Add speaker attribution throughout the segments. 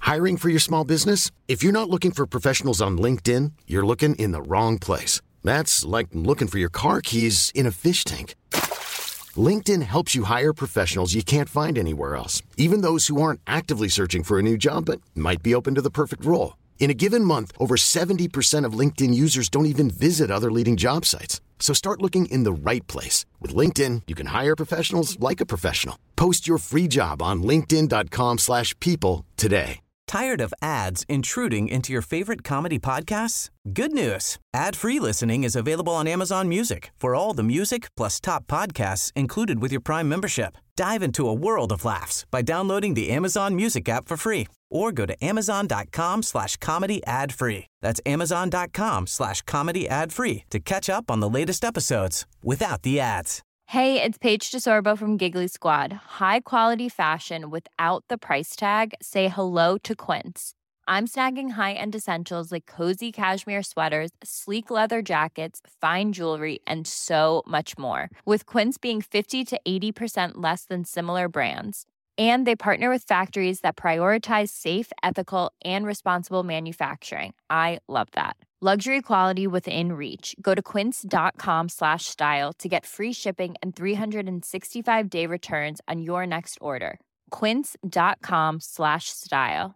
Speaker 1: Hiring for your small business? If you're not looking for professionals on LinkedIn, you're looking in the wrong place. That's like looking for your car keys in a fish tank. LinkedIn helps you hire professionals you can't find anywhere else, even those who aren't actively searching for a new job but might be open to the perfect role. In a given month, over 70% of LinkedIn users don't even visit other leading job sites. So start looking in the right place. With LinkedIn, you can hire professionals like a professional. Post your free job on linkedin.com/people today.
Speaker 2: Tired of ads intruding into your favorite comedy podcasts? Good news. Ad-free listening is available on Amazon Music for all the music plus top podcasts included with your Prime membership. Dive into a world of laughs by downloading the Amazon Music app for free or go to amazon.com/comedy ad-free. That's amazon.com/comedy ad-free to catch up on the latest episodes without the ads.
Speaker 3: Hey, it's Paige DeSorbo from Giggly Squad. High quality fashion without the price tag. Say hello to Quince. I'm snagging high-end essentials like cozy cashmere sweaters, sleek leather jackets, fine jewelry, and so much more. With Quince being 50 to 80% less than similar brands. And they partner with factories that prioritize safe, ethical, and responsible manufacturing. I love that. Luxury quality within reach. Go to quince.com/style to get free shipping and 365-day returns on your next order. Quince.com/style.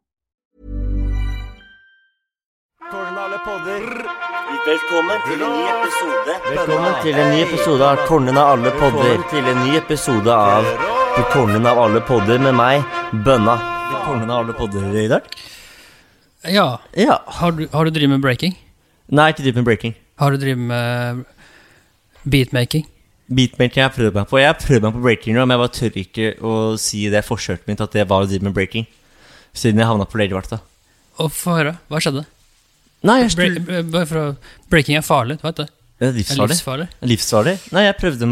Speaker 4: Velkommen til en ny episode.
Speaker 5: Velkommen til en ny episode av Tårnen av alle podder. Til en ny episode av Tårnen av alle podder med meg, Bønna. Tårnen av alle podder I dag.
Speaker 6: Ja. Har du drivet med breaking?
Speaker 5: Nei, ikke drivet med breaking.
Speaker 6: Har du drivet med beatmaking?
Speaker 5: Beatmaking jeg prøvde meg på. Jeg prøvde meg på breaking, men jeg bare tør ikke å si det forsøket mitt at det var å drive med breaking. Siden jeg havnet på Ladyvarta.
Speaker 6: Og få høre, hva skjedde?
Speaker 5: Nei,
Speaker 6: bare for breaking farlig, vet du?
Speaker 5: Det livsfarlig. Livsfarlig? Nei, jeg prøvde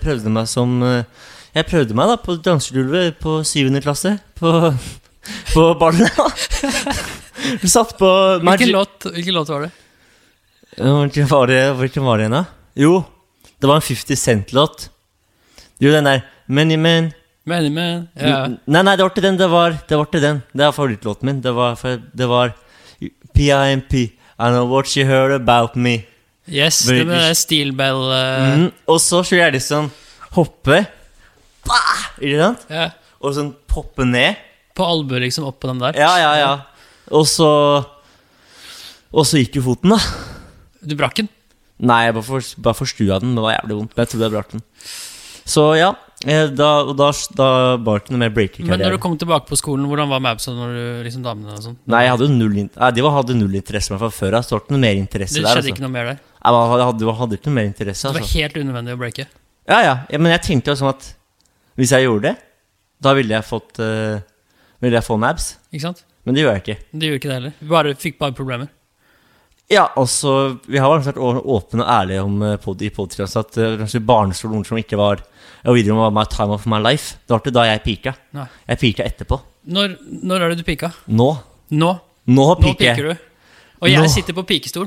Speaker 5: meg da på dansegulvet på 7. klasse på barnet. Du satt på
Speaker 6: Hvilken låt var det?
Speaker 5: Hvilken var det igjen da? Jo, det var en 50 Cent-låt. Jo, den der Many Men,
Speaker 6: ja.
Speaker 5: Nei, det var ikke den. Det var ikke den. Det er favorittlåten min. Det var P.I.M.P. I know what you heard about me.
Speaker 6: Yes, det med Steel Bell
Speaker 5: Og så skulle jeg liksom hoppe Ikke sant?
Speaker 6: Ja.
Speaker 5: Og sånn poppe ned
Speaker 6: på albu liksom, opp på den der.
Speaker 5: Ja. Og så gikk jo foten da.
Speaker 6: Du brakk den?
Speaker 5: Nei, jeg bare forstua den. Det var jævlig vondt, men jeg trodde jeg brakk den. Så ja, da var det ikke noe mer breaking.
Speaker 6: Men når du kom tilbake på skolen, hvordan var Mabsa når du liksom damene og sånn?
Speaker 5: Nei, jeg hadde null interesse med fra før. Jeg startet noe mer interesse der.
Speaker 6: Det skjedde ikke noe mer der?
Speaker 5: Jeg hadde ikke noe mer interesse.
Speaker 6: Det var helt unødvendig å breake?
Speaker 5: Ja, men jeg tenkte jo sånn at hvis jeg gjorde det, da ville jeg få Mabs. Ikke sant? Men det gjør jeg ikke.
Speaker 6: Det gjør ikke det heller. Vi fikk bare problemer.
Speaker 5: Ja, altså, vi har vært åpne og ærlige om i podcast at kanskje barneskolen som ikke var og videre om my time of my life. Det var ikke da jeg pika. Nei. Jeg pika etterpå.
Speaker 6: Når er det du pika?
Speaker 5: Nå
Speaker 6: piker du. Og jeg sitter på pikestol.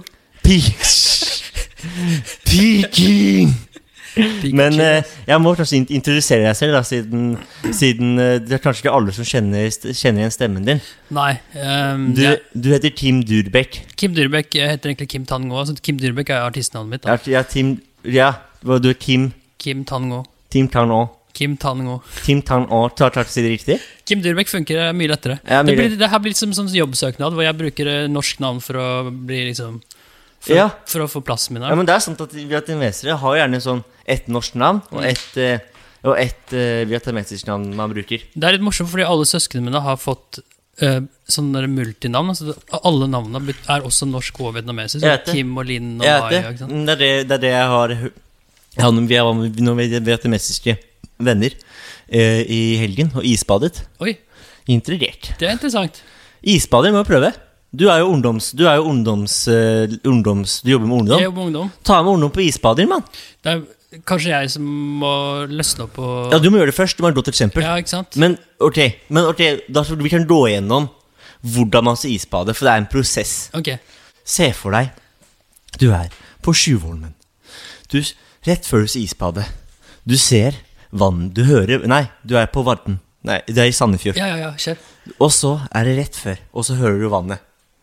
Speaker 5: Piking! Men jeg må kanskje introdusere deg selv da, siden det er kanskje ikke alle som kjenner igjen stemmen din.
Speaker 6: Nei.
Speaker 5: Du heter Kim Durbekk.
Speaker 6: Kim Durbekk, jeg heter egentlig Kim Tango. Så Kim Durbekk er artistnavnet mitt. Da.
Speaker 5: Du er Kim
Speaker 6: Tango.
Speaker 5: Kim Tango. Klart å si det riktig?
Speaker 6: Kim Durbekk funker mye lettere. Det her blir liksom sånn jobbsøknad, hvor jeg bruker norsk navn for å bli liksom... For å få plassen min her.
Speaker 5: Ja, men det er sånn at vietnamesere har jo gjerne sånn et norsk navn og et vietnamesisk navn man bruker. Det
Speaker 6: er litt morsomt, fordi alle søskene mine har fått sånne multinavn. Altså, alle navnene er også norsk og vietnamesisk. Kim og Linn og Maya.
Speaker 5: Det er det jeg har. Jeg hadde noen vietnamesiske venner i helgen og isbadet.
Speaker 6: Oi.
Speaker 5: Integrert.
Speaker 6: Det er interessant.
Speaker 5: Isbader må jeg prøve. Du er jo ungdoms du jobber med ungdom.
Speaker 6: Jeg jobber med ungdom.
Speaker 5: Ta med ungdom på isbader, mann.
Speaker 6: Det er kanskje jeg som må løsne opp på...
Speaker 5: Ja, du må gjøre det først, du må ha et godt eksempel.
Speaker 6: Ja, ikke sant?
Speaker 5: Men ok, da vi kan gå igjennom hvordan man skal isbade, for det er en prosess.
Speaker 6: Ok.
Speaker 5: Se for deg, du er på Sjuvholmen. Rett før du skal isbade. Du ser vann, du er på Varden. Nei, det I Sandefjord.
Speaker 6: Ja, kjør.
Speaker 5: Og så det rett før, og så hører du vannet.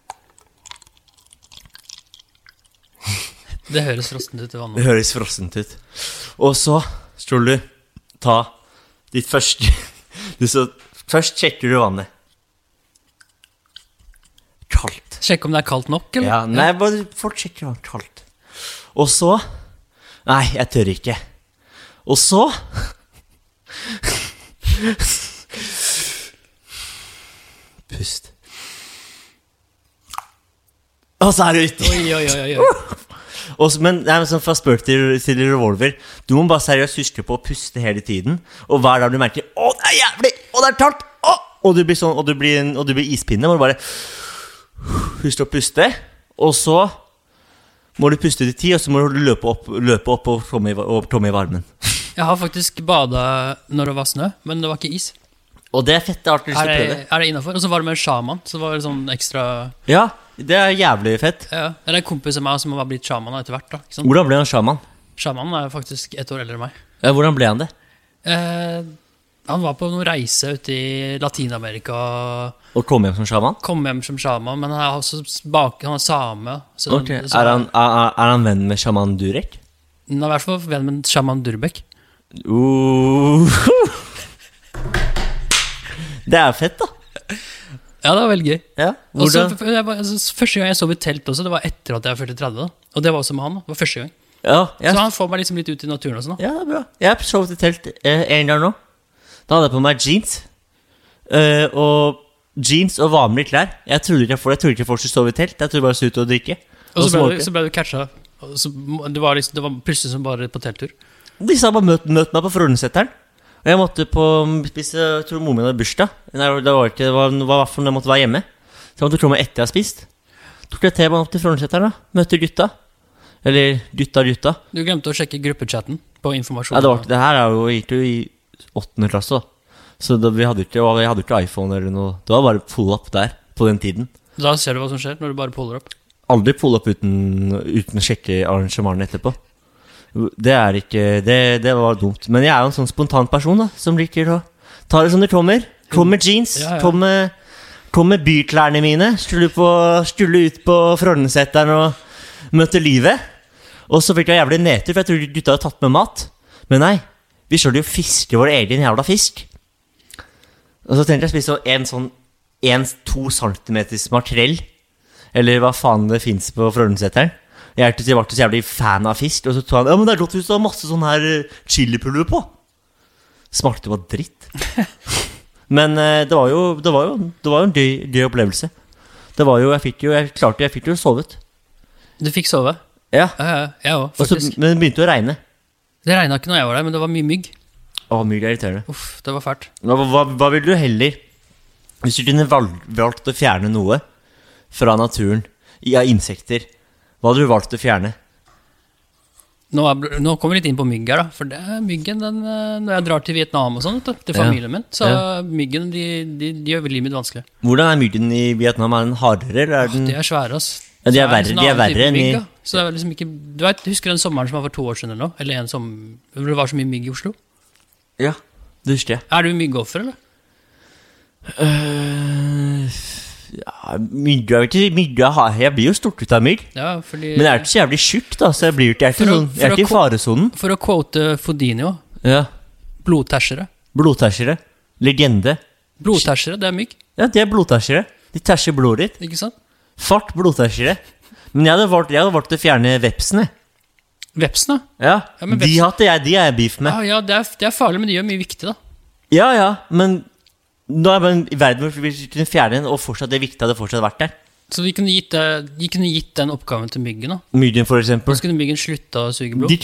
Speaker 6: Det høres frossent ut I vannet.
Speaker 5: Det høres frossent ut. Og så skal du ta ditt første... Først sjekker du vannet. Kaldt.
Speaker 6: Sjekk om det kaldt nok, eller?
Speaker 5: Ja, nei, bare folk sjekker vannet kaldt. Og så... Nei, jeg tør ikke. Og så... Pust. Og så det ute.
Speaker 6: Oi.
Speaker 5: Men sånn fra spøk til revolver. Du må bare seriøst huske på å puste hele tiden. Og hver dag du merker det jævlig, det tørt. Og du blir sånn, og du blir ispinne. Må du bare huske å puste. Og så må du puste til 10, og så må du løpe opp og komme I varmen.
Speaker 6: Jeg har faktisk badet når det var snø, men det var ikke is.
Speaker 5: Og det fett, jeg har alltid lyst til å prøve.
Speaker 6: Det innenfor? Og så var det med en shaman, så var det sånn ekstra...
Speaker 5: Ja, det jævlig fett.
Speaker 6: Ja, det en kompis av meg som var blitt shaman etter hvert da.
Speaker 5: Hvordan ble han shaman?
Speaker 6: Shamanen faktisk 1 år eldre enn meg.
Speaker 5: Ja, hvordan ble han det?
Speaker 6: Han var på noen reise ute I Latinamerika.
Speaker 5: Og kom hjem som shaman?
Speaker 6: Kom hjem som shaman, men han også han same. Så
Speaker 5: okay. Han venn med shaman Durek?
Speaker 6: Han I hvert fall venn med shaman Durbek.
Speaker 5: Det fett da.
Speaker 6: Ja, det var veldig gøy.
Speaker 5: Ja,
Speaker 6: første gang jeg sov I telt også, det var etter at jeg fylte 30 da. Og det var også med han da, det var første gang.
Speaker 5: Ja,
Speaker 6: så han får meg liksom litt ut I naturen og sånn da.
Speaker 5: Ja, det bra. Jeg sovet I telt en gang nå. Da hadde jeg på meg jeans. Og vanlige klær. Jeg trodde ikke folk skulle sove I telt. Jeg trodde bare skulle ut og drikke.
Speaker 6: Og så ble du catchet. Det var plutselig som bare på telttur.
Speaker 5: De sa bare møt meg på Frognerseteren. Og jeg måtte spise, jeg tror moren min hadde bursdag. Det var i hvert fall jeg måtte være hjemme. Så jeg måtte komme etter jeg hadde spist. Tok jeg T-banen opp til Frognerseteren da. Møtte gutta. Eller gutta. Du
Speaker 6: glemte å sjekke gruppechatten på informasjon.
Speaker 5: Ja, det her jo gikk jo I 8. klasse da. Så vi hadde ikke iPhone eller noe. Det var bare pull up der, på den tiden.
Speaker 6: Da ser du hva som skjer når du bare puller opp.
Speaker 5: Aldri pull up uten å sjekke arrangementet etterpå. Det var dumt. Men jeg jo en sånn spontan person da, som liker å ta det som det kommer. Kom med jeans, kom med byklærne mine. Skulle ut på Frognerseteren og møte livet. Og så fikk jeg jævlig nedtur, for jeg tror gutta hadde tatt med mat. Men nei, vi skulle jo fiske vår egen jævla fisk. Og så tenkte jeg å spise en sånn 1-2 centimeters makrell. Eller hva faen det finnes på Frognerseteren. Jeg var så jævlig fan av fisk. Og så tog han, ja, men det godt hvis du har masse sånn her chilipulver på. Smakte bare dritt. Men det var jo en gøy opplevelse. Det var jo, jeg fikk jo sovet.
Speaker 6: Du fikk sove?
Speaker 5: Ja.
Speaker 6: Jeg også, faktisk.
Speaker 5: Men det begynte å regne.
Speaker 6: Det regnet ikke når jeg var der, men det var mye mygg.
Speaker 5: Mygg irriterende.
Speaker 6: Uff, det var fælt.
Speaker 5: Hva vil du heller? Hvis du kunne valgt å fjerne noe fra naturen, insekter, hva hadde du valgt å fjerne?
Speaker 6: Nå kommer vi litt inn på mygg her da. For det myggen, når jeg drar til Vietnam og sånt, til familien min, så myggen, de gjør livet mitt vanskelig.
Speaker 5: Hvordan myggen I Vietnam? Den hardere, eller den...
Speaker 6: De svære, ass.
Speaker 5: Ja, de verre enn I...
Speaker 6: Så det liksom ikke... Du vet, husker den sommeren som var for 2 år siden eller noe? Eller en hvor det var så mye mygg I Oslo?
Speaker 5: Ja, det husker jeg.
Speaker 6: Du myggoffer, eller?
Speaker 5: Ja, mygg, jeg blir jo stort ut av mygg.
Speaker 6: Ja, fordi...
Speaker 5: Men jeg ikke så jævlig tjukk da, så jeg er ikke I faresonen.
Speaker 6: For å quote Fodinio.
Speaker 5: Ja.
Speaker 6: Blodtæsjere.
Speaker 5: Legende.
Speaker 6: Blodtæsjere, det mygg.
Speaker 5: Ja, det blodtæsjere. De tæsjer blodet ditt.
Speaker 6: Ikke sant?
Speaker 5: Fart blodtæsjere. Men jeg hadde valgt å fjerne vepsene.
Speaker 6: Vepsene?
Speaker 5: Ja, de beef med.
Speaker 6: Ja, det farlig, men de gjør mye viktig da.
Speaker 5: Ja, men... Nå bare I verden hvor vi kunne fjerne den, og fortsatt det viktige hadde fortsatt vært der.
Speaker 6: Så vi kunne gitt den oppgaven til myggen da?
Speaker 5: Myggen for eksempel.
Speaker 6: Så kunne myggen slutte å suge blod?
Speaker 5: De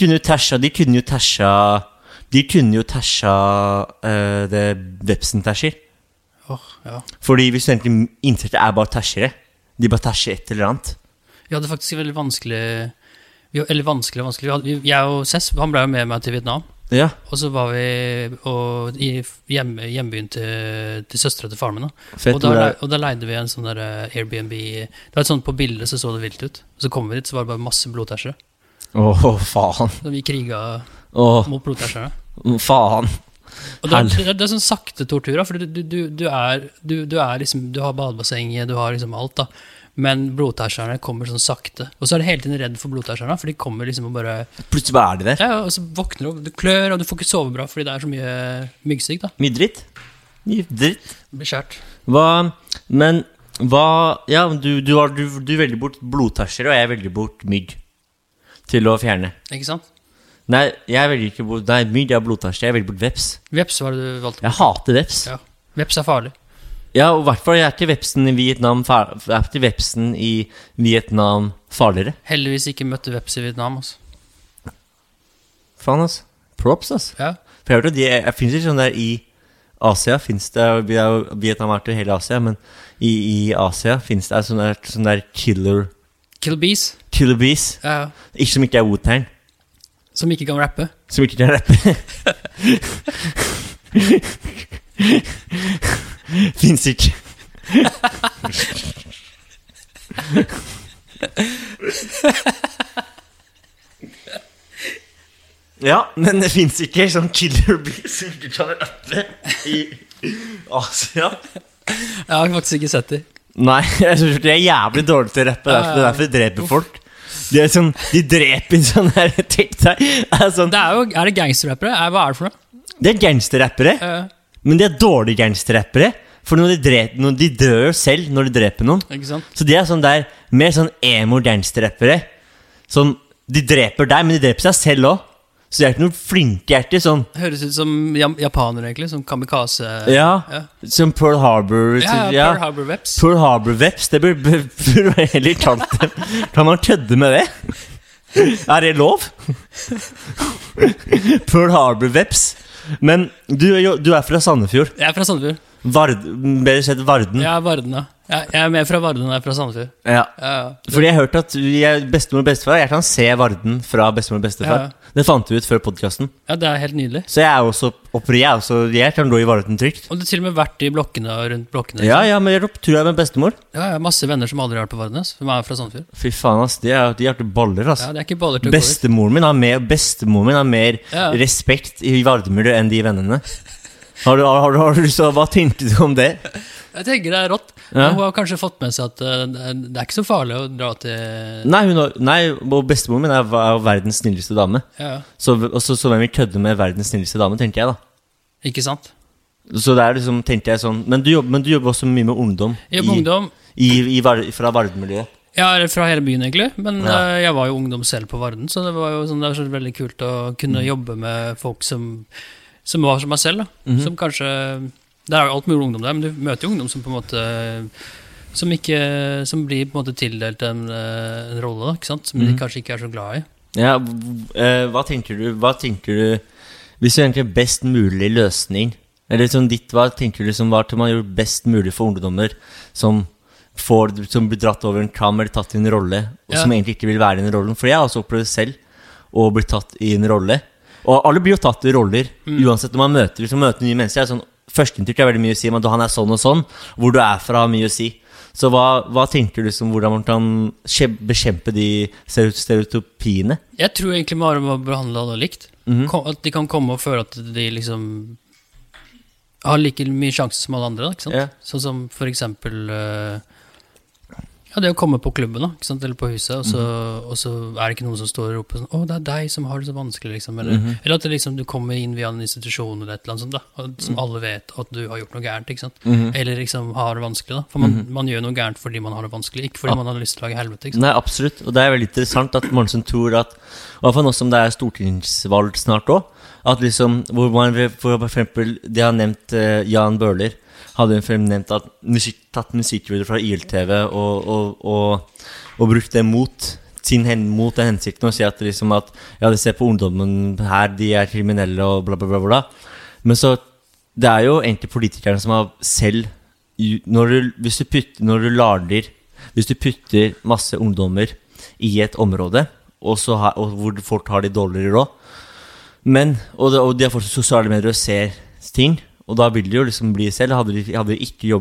Speaker 5: kunne jo tæsja det vepsen tæsjer.
Speaker 6: Ja.
Speaker 5: Fordi hvis du egentlig insekter bare tæsjere, de bare tæsjer et eller annet.
Speaker 6: Vi hadde faktisk veldig vanskelig. Jeg og Cess, han ble jo med meg til Vietnam.
Speaker 5: Ja.
Speaker 6: Og så var vi I hjembyen til søstre til faren min da.
Speaker 5: Fett,
Speaker 6: og da leide vi en sånn der Airbnb. Det var et sånt på bildet så det vilt ut. Så kom vi dit, så var det bare masse blodtæsjere.
Speaker 5: Faen.
Speaker 6: Så vi kriget mot blodtæsjere.
Speaker 5: Faen.
Speaker 6: Og det sånn sakte tortur, da, for du er liksom, du har badebassenget, du har liksom alt da, men blodtærserne kommer sånn sakte, og så er du hele tiden redd for blodtærserne, for de kommer liksom og bare...
Speaker 5: Plutselig bare er de der.
Speaker 6: Ja, og så våkner du, du klør, og du får ikke sove bra, fordi det er så mye myggsyk da.
Speaker 5: Mye dritt.
Speaker 6: Det blir skjært.
Speaker 5: Ja, du velger bort blodtærsere, og jeg velger bort mygg til å fjerne.
Speaker 6: Ikke sant?
Speaker 5: Nei, jeg velger ikke bort, nei, mygg er blodtærsere, jeg velger bort veps.
Speaker 6: Veps var det du valgte?
Speaker 5: Jeg hater veps.
Speaker 6: Ja, veps er farlig.
Speaker 5: Ja, og i hvert fall er ikke vepsen i Vietnam farligere.
Speaker 6: Heldigvis ikke møtte veps i Vietnam, altså.
Speaker 5: Faen, altså. Props, altså.
Speaker 6: Ja.
Speaker 5: For jeg hørte at jeg finnes ikke sånn der i Asia, finnes det, Vietnam er til hele Asia, men i Asia finnes det sånn der killer bees.
Speaker 6: Ja.
Speaker 5: Ikke som ikke er Wu-Tang.
Speaker 6: Som ikke kan rappe.
Speaker 5: Finnes ikke. Ja, men det finnes ikke sånn killer bees som ikke kan rappe i Asia.
Speaker 6: Jeg har faktisk ikke sett det.
Speaker 5: Nei, jeg synes det er jævlig dårlig til å rappe. Det er derfor de dreper folk. De er sånn, de dreper sånn her. Sånn.
Speaker 6: Er det gangsterrappere? Hva er det for noe?
Speaker 5: Det er gangsterrappere. Men de er dårlige gangsterrappere. For de dør jo selv når de dreper noen.
Speaker 6: Ikke sant?
Speaker 5: Så de er sånn der, mer sånn emo gangsterrappere. Sånn, de dreper deg, men de dreper seg selv også. Så de er ikke noen flinkhjerter sånn.
Speaker 6: Høres ut som japaner egentlig, som kamikaze.
Speaker 5: Ja, som Pearl Harbor.
Speaker 6: Pearl Harbor Veps.
Speaker 5: Pearl Harbor Veps, det burde være heller kalt dem. Kan man kødde med det? Er det lov? Pearl Harbor Veps. Men du er fra Sandefjord.
Speaker 6: Jeg er fra Sandefjord.
Speaker 5: Bedre sett Varden.
Speaker 6: Ja, Varden, ja. Jeg er med fra Varden, jeg er fra Sandefjord.
Speaker 5: Ja. Fordi jeg har hørt at bestemor og bestefar, jeg kan se Varden fra bestemor og bestefar. Ja. Det fant du ut før podcasten.
Speaker 6: Ja, det er helt nydelig.
Speaker 5: Så jeg er også jeg kan gå i Varden trygt.
Speaker 6: Og du har til og med vært i blokkene og rundt blokkene.
Speaker 5: Ja, men jeg tror jeg med bestemor.
Speaker 6: Ja, jeg har masse venner som aldri har vært på Varden, som er fra Sandefjord.
Speaker 5: Fy faen, ass, de har til baller, ass.
Speaker 6: Ja, det er ikke baller til
Speaker 5: Bestemoren min har mer respekt i Varden-miljøet enn de vennene. Hva tenkte du om det?
Speaker 6: Jeg tenker det er rått. Hun har kanskje fått med seg at det er ikke så farlig å dra til...
Speaker 5: Nei, bestemoren min er verdens snilleste dame.
Speaker 6: Ja.
Speaker 5: Så hvem vil kødde med verdens snilleste dame, tenker jeg da.
Speaker 6: Ikke sant?
Speaker 5: Så det er liksom, tenkte jeg sånn. Men du jobber også mye med ungdom. Fra Varden-miljøet.
Speaker 6: Ja, fra hele byen egentlig. Men jeg var jo ungdom selv på Varden, så det var jo sånn, det er så veldig kult å kunne jobbe med folk som var som meg selv da. Som kanskje... Det er jo alt mulig ungdom der, men du møter jo ungdom som på en måte som blir på en måte tildelt en rolle, ikke sant? Som de kanskje ikke er så glad i. Ja,
Speaker 5: hva tenker du hvis du egentlig er best mulig løsning, eller sånn hva tenker du som var til man gjør best mulig for ungdommer som blir dratt over en kam eller tatt i en rolle, og som egentlig ikke vil være i en rolle? For jeg har også opplevd selv å bli tatt i en rolle, og alle blir jo tatt i roller, uansett når man møter nye mennesker. Sånn, førsteinntrykk er veldig mye å si, men han er sånn og sånn, hvor du er fra har mye å si. Så hva tenker du som hvordan man kan bekjempe de stereotypiene?
Speaker 6: Jeg tror egentlig man må behandle alle likt. At de kan komme og føle at de liksom har like mye sjanse som alle andre, ikke sant?
Speaker 5: Ja.
Speaker 6: Sånn som for eksempel det å komme på klubben da, ikke sant? Eller på huset, og så er det ikke noen som står og roper sånn, det er deg som har det så vanskelig liksom. Eller at det liksom, du kommer inn via en institusjon eller et eller annet sånt da, som alle vet at du har gjort noe gærent, ikke sant? Eller liksom har det vanskelig da, for man gjør noe gærent fordi man har det vanskelig, ikke fordi man har lyst til å lage helvete, ikke sant?
Speaker 5: Nei, absolutt, og det er veldig interessant at man som tror at, i hvert fall nå som det er stortingsvalg snart også, at liksom, hvor man for eksempel, de har nevnt Jan Bøhler, hadde hun nevnt at tatt musikkvideoer fra ILTV og brukt det mot den hensikten og si at liksom at de ser på ungdommen her, de er kriminelle og bla bla bla bla. Men så, det er jo egentlig politikerne som har selv, hvis du putter masse ungdommer i et område, og hvor folk har de dårligere råd, og de har fått sosiale medier og ser ting, og da vil det jo liksom bli selv. Hadde de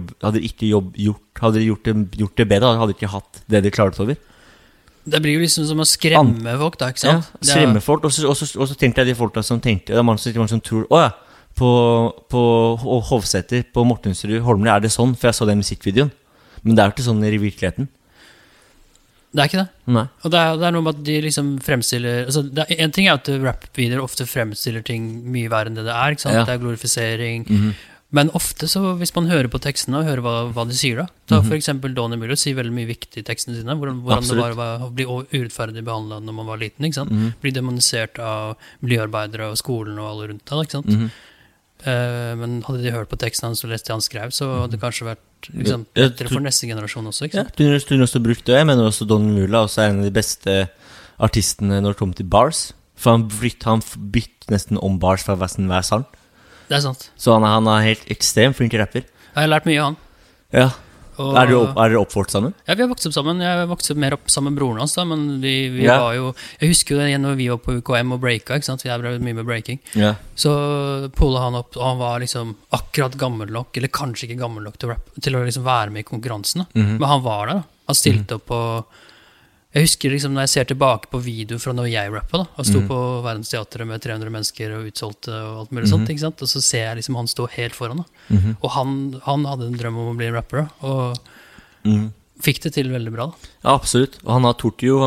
Speaker 5: gjort det bedre, hadde de ikke hatt det de klaret over.
Speaker 6: Det blir jo liksom som å skremme folk da, ikke sant?
Speaker 5: Ja, skremme folk, og så tenkte jeg de folka som tenkte, det er mange som tror, på Hovseter, på Mortensrud, Holmlia, det sånn? For jeg så den musikkvideoen. Men det jo ikke sånn I virkeligheten.
Speaker 6: Det ikke det.
Speaker 5: Nei.
Speaker 6: Og det noe med at de liksom fremstiller altså en ting at rap-videoer ofte fremstiller ting mye verre enn det ikke sant? Ja. Det glorifisering. Men ofte så, hvis man hører på tekstene og hører hva de sier da for eksempel Donny Muller sier veldig mye viktig I tekstene sine, hvordan det var å bli urettferdig behandlet når man var liten, ikke sant? Bli demonisert av miljøarbeidere og skolen og alle rundt da, ikke sant? Men hadde de hørt på teksten hans og lest det han skrev, så hadde det kanskje vært liksom, bedre for neste generasjon også, ikke sant?
Speaker 5: Ja, du har også brukt det, jeg mener også Donny Muller også en av de beste artistene når det kommer til bars, for han bytt nesten om bars fra hver sang.
Speaker 6: Det sant.
Speaker 5: Så han helt ekstremt flink rapper.
Speaker 6: Jeg har lært mye av han.
Speaker 5: Ja. Og, dere oppvokst sammen?
Speaker 6: Ja, vi har vokst opp sammen. Jeg har vokst opp mer opp sammen med broren hans da, men vi var jo... Jeg husker jo det igjen når vi var på UKM og breaka, ikke sant? Jeg drev mye med breaking. Ja. Så pullet han opp, og han var liksom akkurat gammel nok, eller kanskje ikke gammel nok til å liksom være med I konkurransen. Men han var der da. Han stilte opp på... Jeg husker liksom når jeg ser tilbake på video fra når jeg rappet da, og stod på Verdensteatret med 300 mennesker og utsolgte og alt mulig sånt, ikke sant? Og så ser jeg liksom han stå helt foran da. Og han hadde en drøm om å bli en rapper da, og fikk det til veldig bra da.
Speaker 5: Ja, absolutt. Og han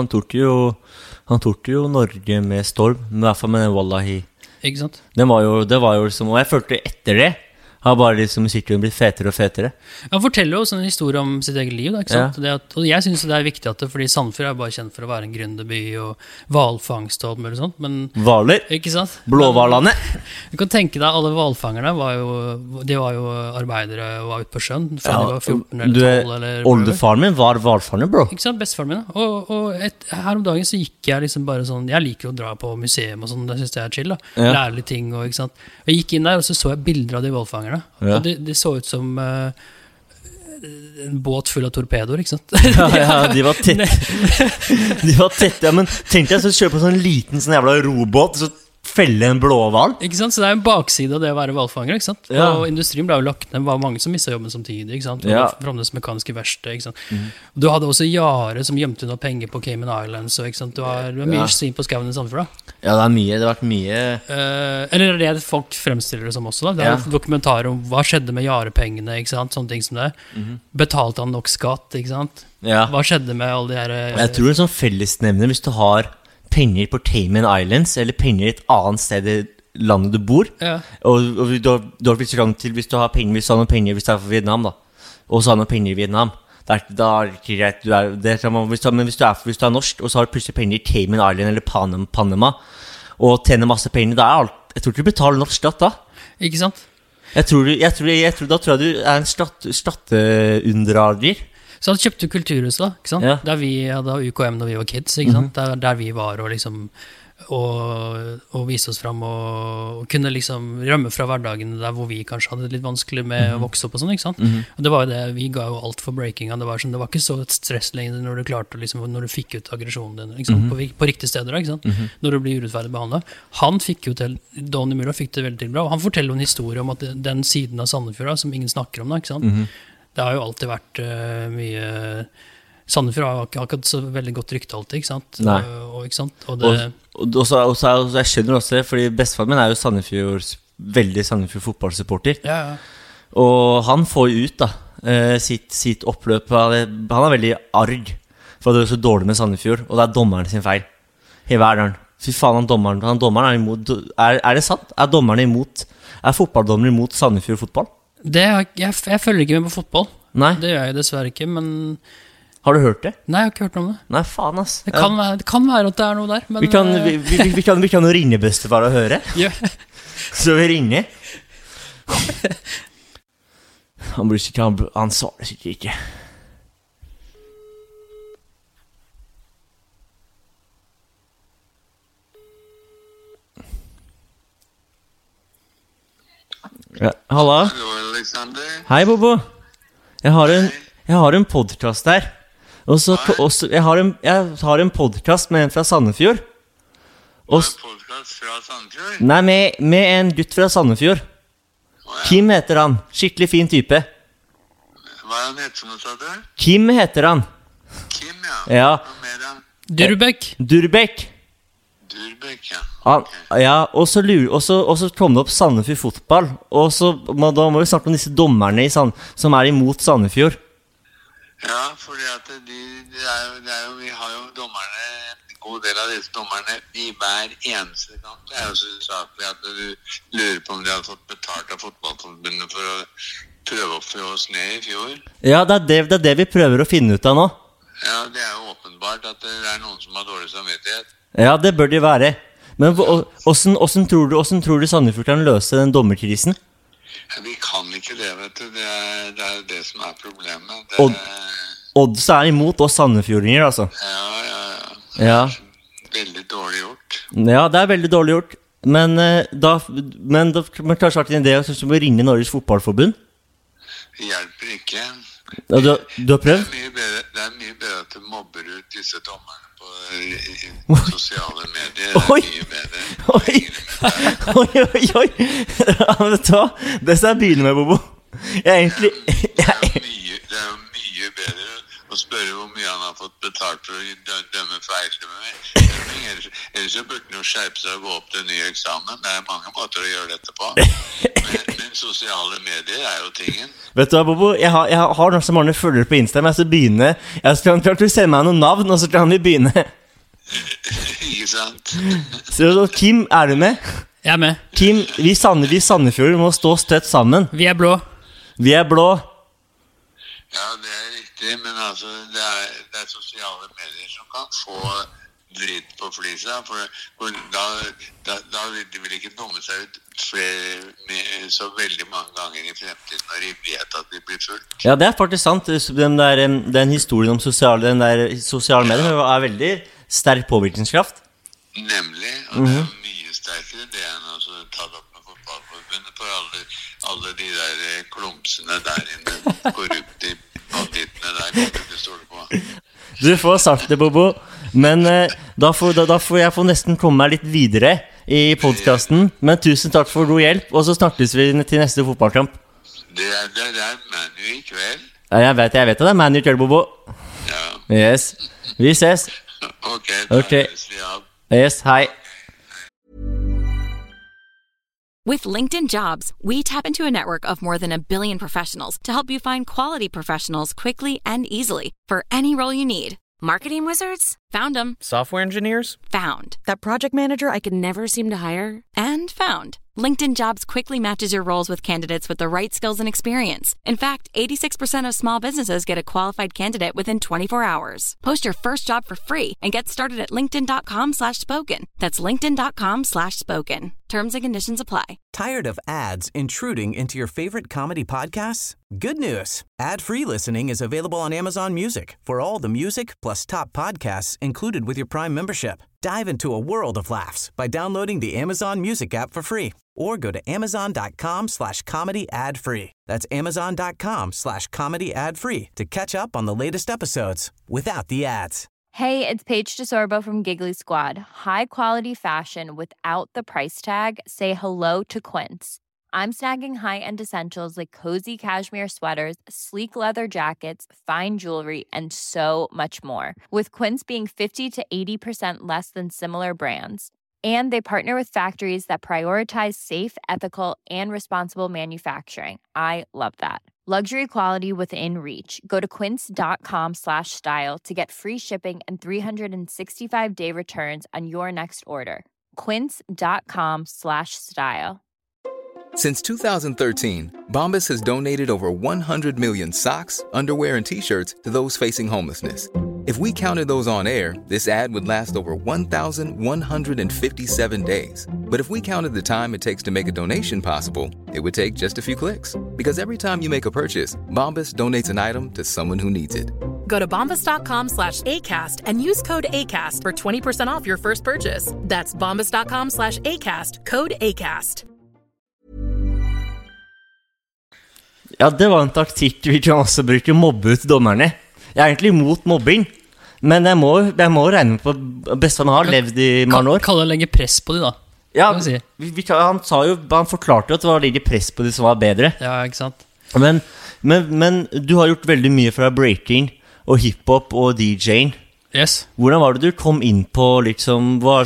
Speaker 5: torde jo Norge med storm, I hvert fall med den Wallahi.
Speaker 6: Ikke sant?
Speaker 5: Det var jo liksom, og jeg følte etter det, har bare liksom musikken blitt fetere og fetere.
Speaker 6: Han forteller jo sånn en historie om sitt eget liv, da, ikke sant? Ja. Og jeg synes det viktig at fordi Sandefjord bare kjent for å være en gründerby og hvalfangst og alt mulig sånt, men...
Speaker 5: Valer?
Speaker 6: Ikke sant?
Speaker 5: Blåvalene?
Speaker 6: Du kan tenke deg, alle hvalfangerne de var jo arbeidere og var ute på sjøen, fra de var 14 eller 12 eller...
Speaker 5: Oldefaren min var hvalfanger, bro.
Speaker 6: Ikke sant? Bestefaren min, da. Og her om dagen så gikk jeg liksom bare sånn, jeg liker å dra på museum og sånn, det synes jeg chill da. Ja. Lære litt ting og ikke sant? Og jeg gikk inn der og så jeg bilder av de hvalfangerne. Ja. Og det så ut som en båt full av torpedoer, ikke sant?
Speaker 5: Ja, de var tett. De var tett, ja, men tenk deg så kjører på sånn liten sånn jævla robåt, så felle en blåval.
Speaker 6: Ikke sant? Så det en bakside av det å være hvalfanger, ikke sant? Ja. Og industrien ble jo lagt ned, det var mange som mistet jobben samtidig, ikke sant? Ja. Fremdeles mekaniske verste, ikke sant? Du hadde også Jare som gjemte unna penger på Cayman Islands, ikke sant? Du har mye svin på skaven I Sandefjord da.
Speaker 5: Ja, det har vært mye...
Speaker 6: eller det folk fremstiller det som også da. Det dokumentarer om hva skjedde med Jare-pengene, ikke sant? Sånne ting som det. Betalte han nok skatt, ikke sant? Ja. Hva skjedde med alle de her...
Speaker 5: Jeg tror det en sånn fellesnevner hvis du har penger på Cayman Islands eller penger I et annet sted I landet du bor og du har blitt rang til hvis du har penger hvis du har noen penger hvis du fra Vietnam da og så har noen penger I Vietnam da det ikke greit men hvis du norsk og så har du plutselig penger I Cayman Island eller Panama og tjener masse penger da jeg tror ikke du betaler norsk skatt da
Speaker 6: ikke sant?
Speaker 5: Da tror jeg du en skatteundrager
Speaker 6: Så han kjøpte kulturhuset da, ikke sant? Ja. Der vi hadde UKM når vi var kids, ikke sant? Der vi var og liksom og viste oss frem og kunne liksom rømme fra hverdagen der hvor vi kanskje hadde det litt vanskelig med å vokse opp og sånn, ikke sant? Og det var jo det, vi ga jo alt for breakinga, det var ikke så et stress lenger når du klarte liksom, når du fikk ut aggresjonen din, ikke sant? På riktige steder, ikke sant? Når du blir urettferdig behandlet. Han fikk jo til, Donny Muller fikk det veldig til bra, og han forteller en historie om at den siden av Sandefjord som ingen snakker om da, ikke sant? Det har jo alltid vært mye Sandefjord har ikke hatt så veldig godt rykte alltid, ikke sant?
Speaker 5: Nei.
Speaker 6: Ikke sant? Og
Speaker 5: så jeg skjønner også det, fordi bestefaren min jo veldig Sandefjord fotballsupporter.
Speaker 6: Ja.
Speaker 5: Og han får jo ut da, sitt oppløp. Han veldig arg, for det så dårlig med Sandefjord, og det dommeren sin feil. I hverdagen. Fy faen, dommeren imot. Det sant? Dommeren imot? Fotballdommeren imot Sandefjord fotball?
Speaker 6: Jeg følger ikke med på fotball.
Speaker 5: Nei.
Speaker 6: Det gjør jeg dessverre ikke, men...
Speaker 5: Har du hørt det?
Speaker 6: Nei, jeg har ikke hørt om det.
Speaker 5: Nei, faen ass.
Speaker 6: Det kan være at det noe der, men...
Speaker 5: Vi kan jo ringe bestefar og høre.
Speaker 6: Ja.
Speaker 5: Så vi ringer. Han svarer sikkert ikke. Ja, halla. Hei, Bobo. Jeg har en podcast her. Jeg har en podcast med en fra Sandefjord.
Speaker 7: Podcast fra Sandefjord?
Speaker 5: Nei, med en gutt fra Sandefjord. Kim heter han. Skikkelig fin type.
Speaker 7: Hva han heter for noe, sa du?
Speaker 5: Kim heter han.
Speaker 7: Kim, ja.
Speaker 5: Ja.
Speaker 7: Hva mer han?
Speaker 6: Durbek.
Speaker 5: Durbek.
Speaker 7: Durbæk, ja.
Speaker 5: Ja, og så kom det opp Sandefjord fotball. Og så da må vi snakke om disse dommerne som imot Sandefjord.
Speaker 7: Ja, fordi at vi har jo dommerne, en god del av disse dommerne i hver eneste kamp. Det jo så saklig at du lurer på om de har fått betalt av fotballforbundet for å prøve å få oss ned i fjor. Ja, det er det vi prøver å finne ut av nå. Ja, det jo åpenbart at det noen som har dårlig samvittighet. Ja, det bør det være. Men hvordan tror du Sandefjord kan løse den dommerkrisen? Vi kan ikke det, vet du. Det det som problemet. Odds imot oss Sandefjordinger, altså. Ja. Veldig dårlig gjort. Ja, det veldig dårlig gjort. Men kanskje vært en idé som å ringe Norges fotballforbund? Det hjelper ikke. Du har prøvd? Det mye bedre at du mobber ut disse dommerne på sosiale medier. Mye bedre. Oi. Det skal jeg begynne med, Bobo. Det mye bedre å spørre hvor mye han har fått betalt for å dømme feil. Ellers så burde han jo skjerpe seg og gå opp til en ny eksamen. Det mange måter å gjøre dette på. Men sosiale medier jo tingen. Vet du hva, Bobo? Jeg har noen så mange følgere på Insta, men jeg skal begynne. Jeg skal sende meg noen navn, og så kan vi begynne. Ikke sant? Så Kim, du med?
Speaker 6: Jeg med.
Speaker 5: Kim, vi Sandefjord må stå støtt sammen.
Speaker 6: Vi blå.
Speaker 5: Vi blå. Ja, det riktig, men altså, det sosiale medier som kan få dritt på flisa, for da vil ikke dumme seg ut så veldig mange ganger i fremtiden når de vet at de blir fulgt. Ja, det faktisk sant. Den historien om sosiale medier veldig sterk påvirkningskraft. Nemlig, og det mye sterkere det enn å ta det opp med fotballforbundet for alle de der klumpsene der inne, korrupte bandittene der, kan du ikke stole på. Du får sagt det, Bobo, men da får jeg nesten komme meg litt videre i podcasten, men tusen takk for god hjelp, og så snakkes vi til neste fotballkamp. Det Manu i kveld. Ja, jeg vet at det Manu i kveld, Bobo. Ja. Yes, vi ses. Ok. Yes, hei.
Speaker 8: With LinkedIn Jobs, we tap into a network of more than 1 billion professionals to help you find quality professionals quickly and easily for any role you need. Marketing wizards? Found them.
Speaker 2: Software engineers?
Speaker 8: Found. That project manager I could never seem to hire? And found. LinkedIn Jobs quickly matches your roles with candidates with the right skills and experience. In fact, 86% of small businesses get a qualified candidate within 24 hours. Post your first job for free and get started at linkedin.com/spoken. That's linkedin.com/spoken. Terms and conditions apply.
Speaker 2: Tired of ads intruding into your favorite comedy podcasts? Good news. Ad-free listening is available on Amazon Music for all the music plus top podcasts included with your Prime membership. Dive into a world of laughs by downloading the Amazon Music app for free or go to amazon.com/comedy ad-free. That's amazon.com/comedy ad-free to catch up on the latest episodes without the ads.
Speaker 3: Hey, it's Paige DeSorbo from Giggly Squad. High quality fashion without the price tag. Say hello to Quince. I'm snagging high-end essentials like cozy cashmere sweaters, sleek leather jackets, fine jewelry, and so much more. With Quince being 50 to 80% less than similar brands. And they partner with factories that prioritize safe, ethical, and responsible manufacturing. I love that. Luxury quality within reach. Go to quince.com/style to get free shipping and 365-day returns on your next order. Quince.com/style.
Speaker 9: Since 2013, Bombas has donated over 100 million socks, underwear, and T-shirts to those facing homelessness. If we counted those on air, this ad would last over 1,157 days. But if we counted the time it takes to make a donation possible, it would take just a few clicks. Because every time you make a purchase, Bombas donates an item to someone who needs it.
Speaker 10: Go to bombas.com/ACAST and use code ACAST for 20% off your first purchase. That's bombas.com/ACAST, code ACAST.
Speaker 5: Ja, det var en taktikk vi kan også bruke mobbe ut dommerne. Jeg egentlig imot mobbing, men jeg må regne på bestefaren har levd i mange år.
Speaker 6: Kan du legge press på de da?
Speaker 5: Ja, han forklarte jo at det var å legge press på de som var bedre.
Speaker 6: Ja, ikke sant?
Speaker 5: Men du har gjort veldig mye fra breaking og hiphop og DJing.
Speaker 6: Yes.
Speaker 5: Hvordan var det du kom inn på, liksom, hva det som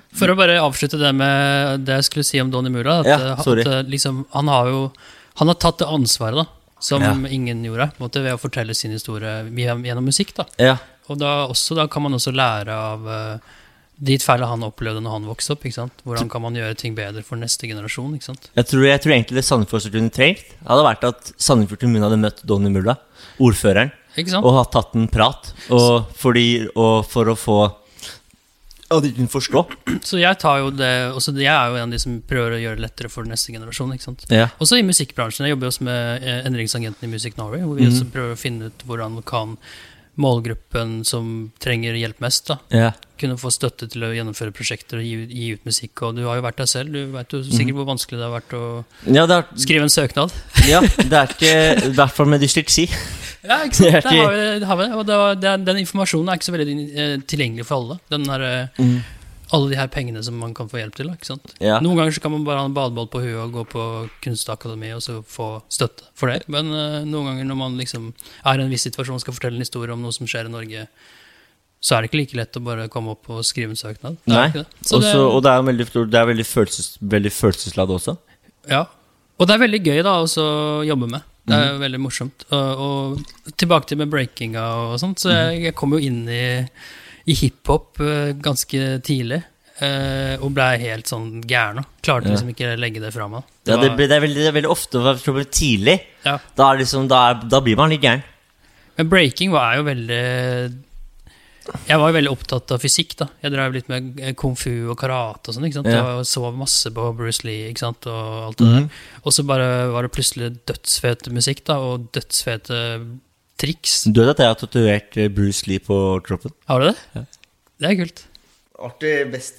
Speaker 6: For å bare avslutte det med det jeg skulle si om Donny Mula, at liksom, han har tatt det ansvaret da, som ingen gjorde, på en måte, ved å fortelle sin historie gjennom musikk da. Og da kan man også lære av de feil han opplevde når han vokste opp, ikke sant? Hvordan kan man gjøre ting bedre for neste generasjon, ikke sant? Jeg tror egentlig det Sandefjord kunne trengt hadde vært at Sandefjord kommune hadde møtt Donny Mula, ordføreren, og hatt tatt en prat, og for å få og de kunne forstå. Så jeg tar jo det, også jeg jo en av de som prøver å gjøre det lettere for neste generasjon, ikke sant? Også i musikkbransjen, jeg jobber også med endringsagenten i Music Norway, hvor vi også prøver å finne ut hvordan kan målgruppen som trenger hjelp mest da, kunne få støtte til å gjennomføre prosjekter og gi ut musikk, og du har jo vært der selv, du vet jo sikkert hvor vanskelig det har vært å skrive en søknad. Det ikke, i hvert fall med dysleksi. Ja, ikke sant, der har vi det, og den informasjonen ikke så veldig tilgjengelig for alle, alle de her pengene som man kan få hjelp til, ikke sant? Noen ganger så kan man bare ha en badebål på huet og gå på kunstakademi og så få støtte for det, men noen ganger når man liksom i en viss situasjon og skal fortelle en historie om noe som skjer i Norge, så det ikke like lett å bare komme opp og skrive en søknad. Nei, og det veldig følelsesladd også. Ja, og det veldig gøy da også å jobbe med. Det veldig morsomt. Og tilbake til med breakinga og sånt, så jeg kom jo inn i hiphop ganske tidlig, og ble helt sånn gæren. Klarte liksom ikke å legge det fra meg. Det er veldig ofte tidlig. Da blir man litt gæren. Men breaking var jo veldig... Jeg var jo veldig opptatt av fysikk da. Jeg drev litt med kung fu og karate og sånn, ikke sant? Og så masse på Bruce Lee, ikke sant? Og alt det der. Og så bare var det plutselig dødsfete musikk da, og dødsfete triks. Du vet at jeg har tatovert Bruce Lee på kroppen? Har du det? Ja. Det kult. Artig,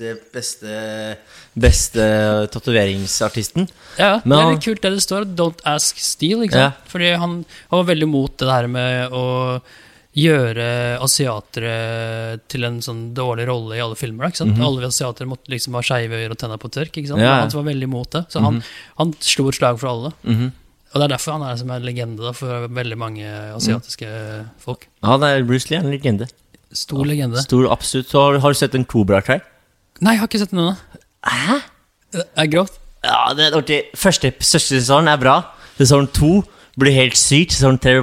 Speaker 6: beste tatoveringsartisten. Ja, men det litt kult det det står, Don't Ask Steele, ikke sant? Fordi han var veldig mot det her med å gjøre asiatere til en sånn dårlig rolle i alle filmer, ikke sant? Alle asiatere måtte liksom ha skeive øyre og tenner på tørk, ikke sant? Han var veldig imot det, så han slo et slag for alle. Og det derfor han som en legende da, for veldig mange asiatiske folk. Ja, det Bruce Lee en legende. Stor legende. Stor, absolutt. Så har du sett en Cobra Kai? Nei, jeg har ikke sett den ennå. Hæ? Det grovt. Ja, det ordentlig. Første sesong bra. Sesong 2 blir helt sykt. Sesong 3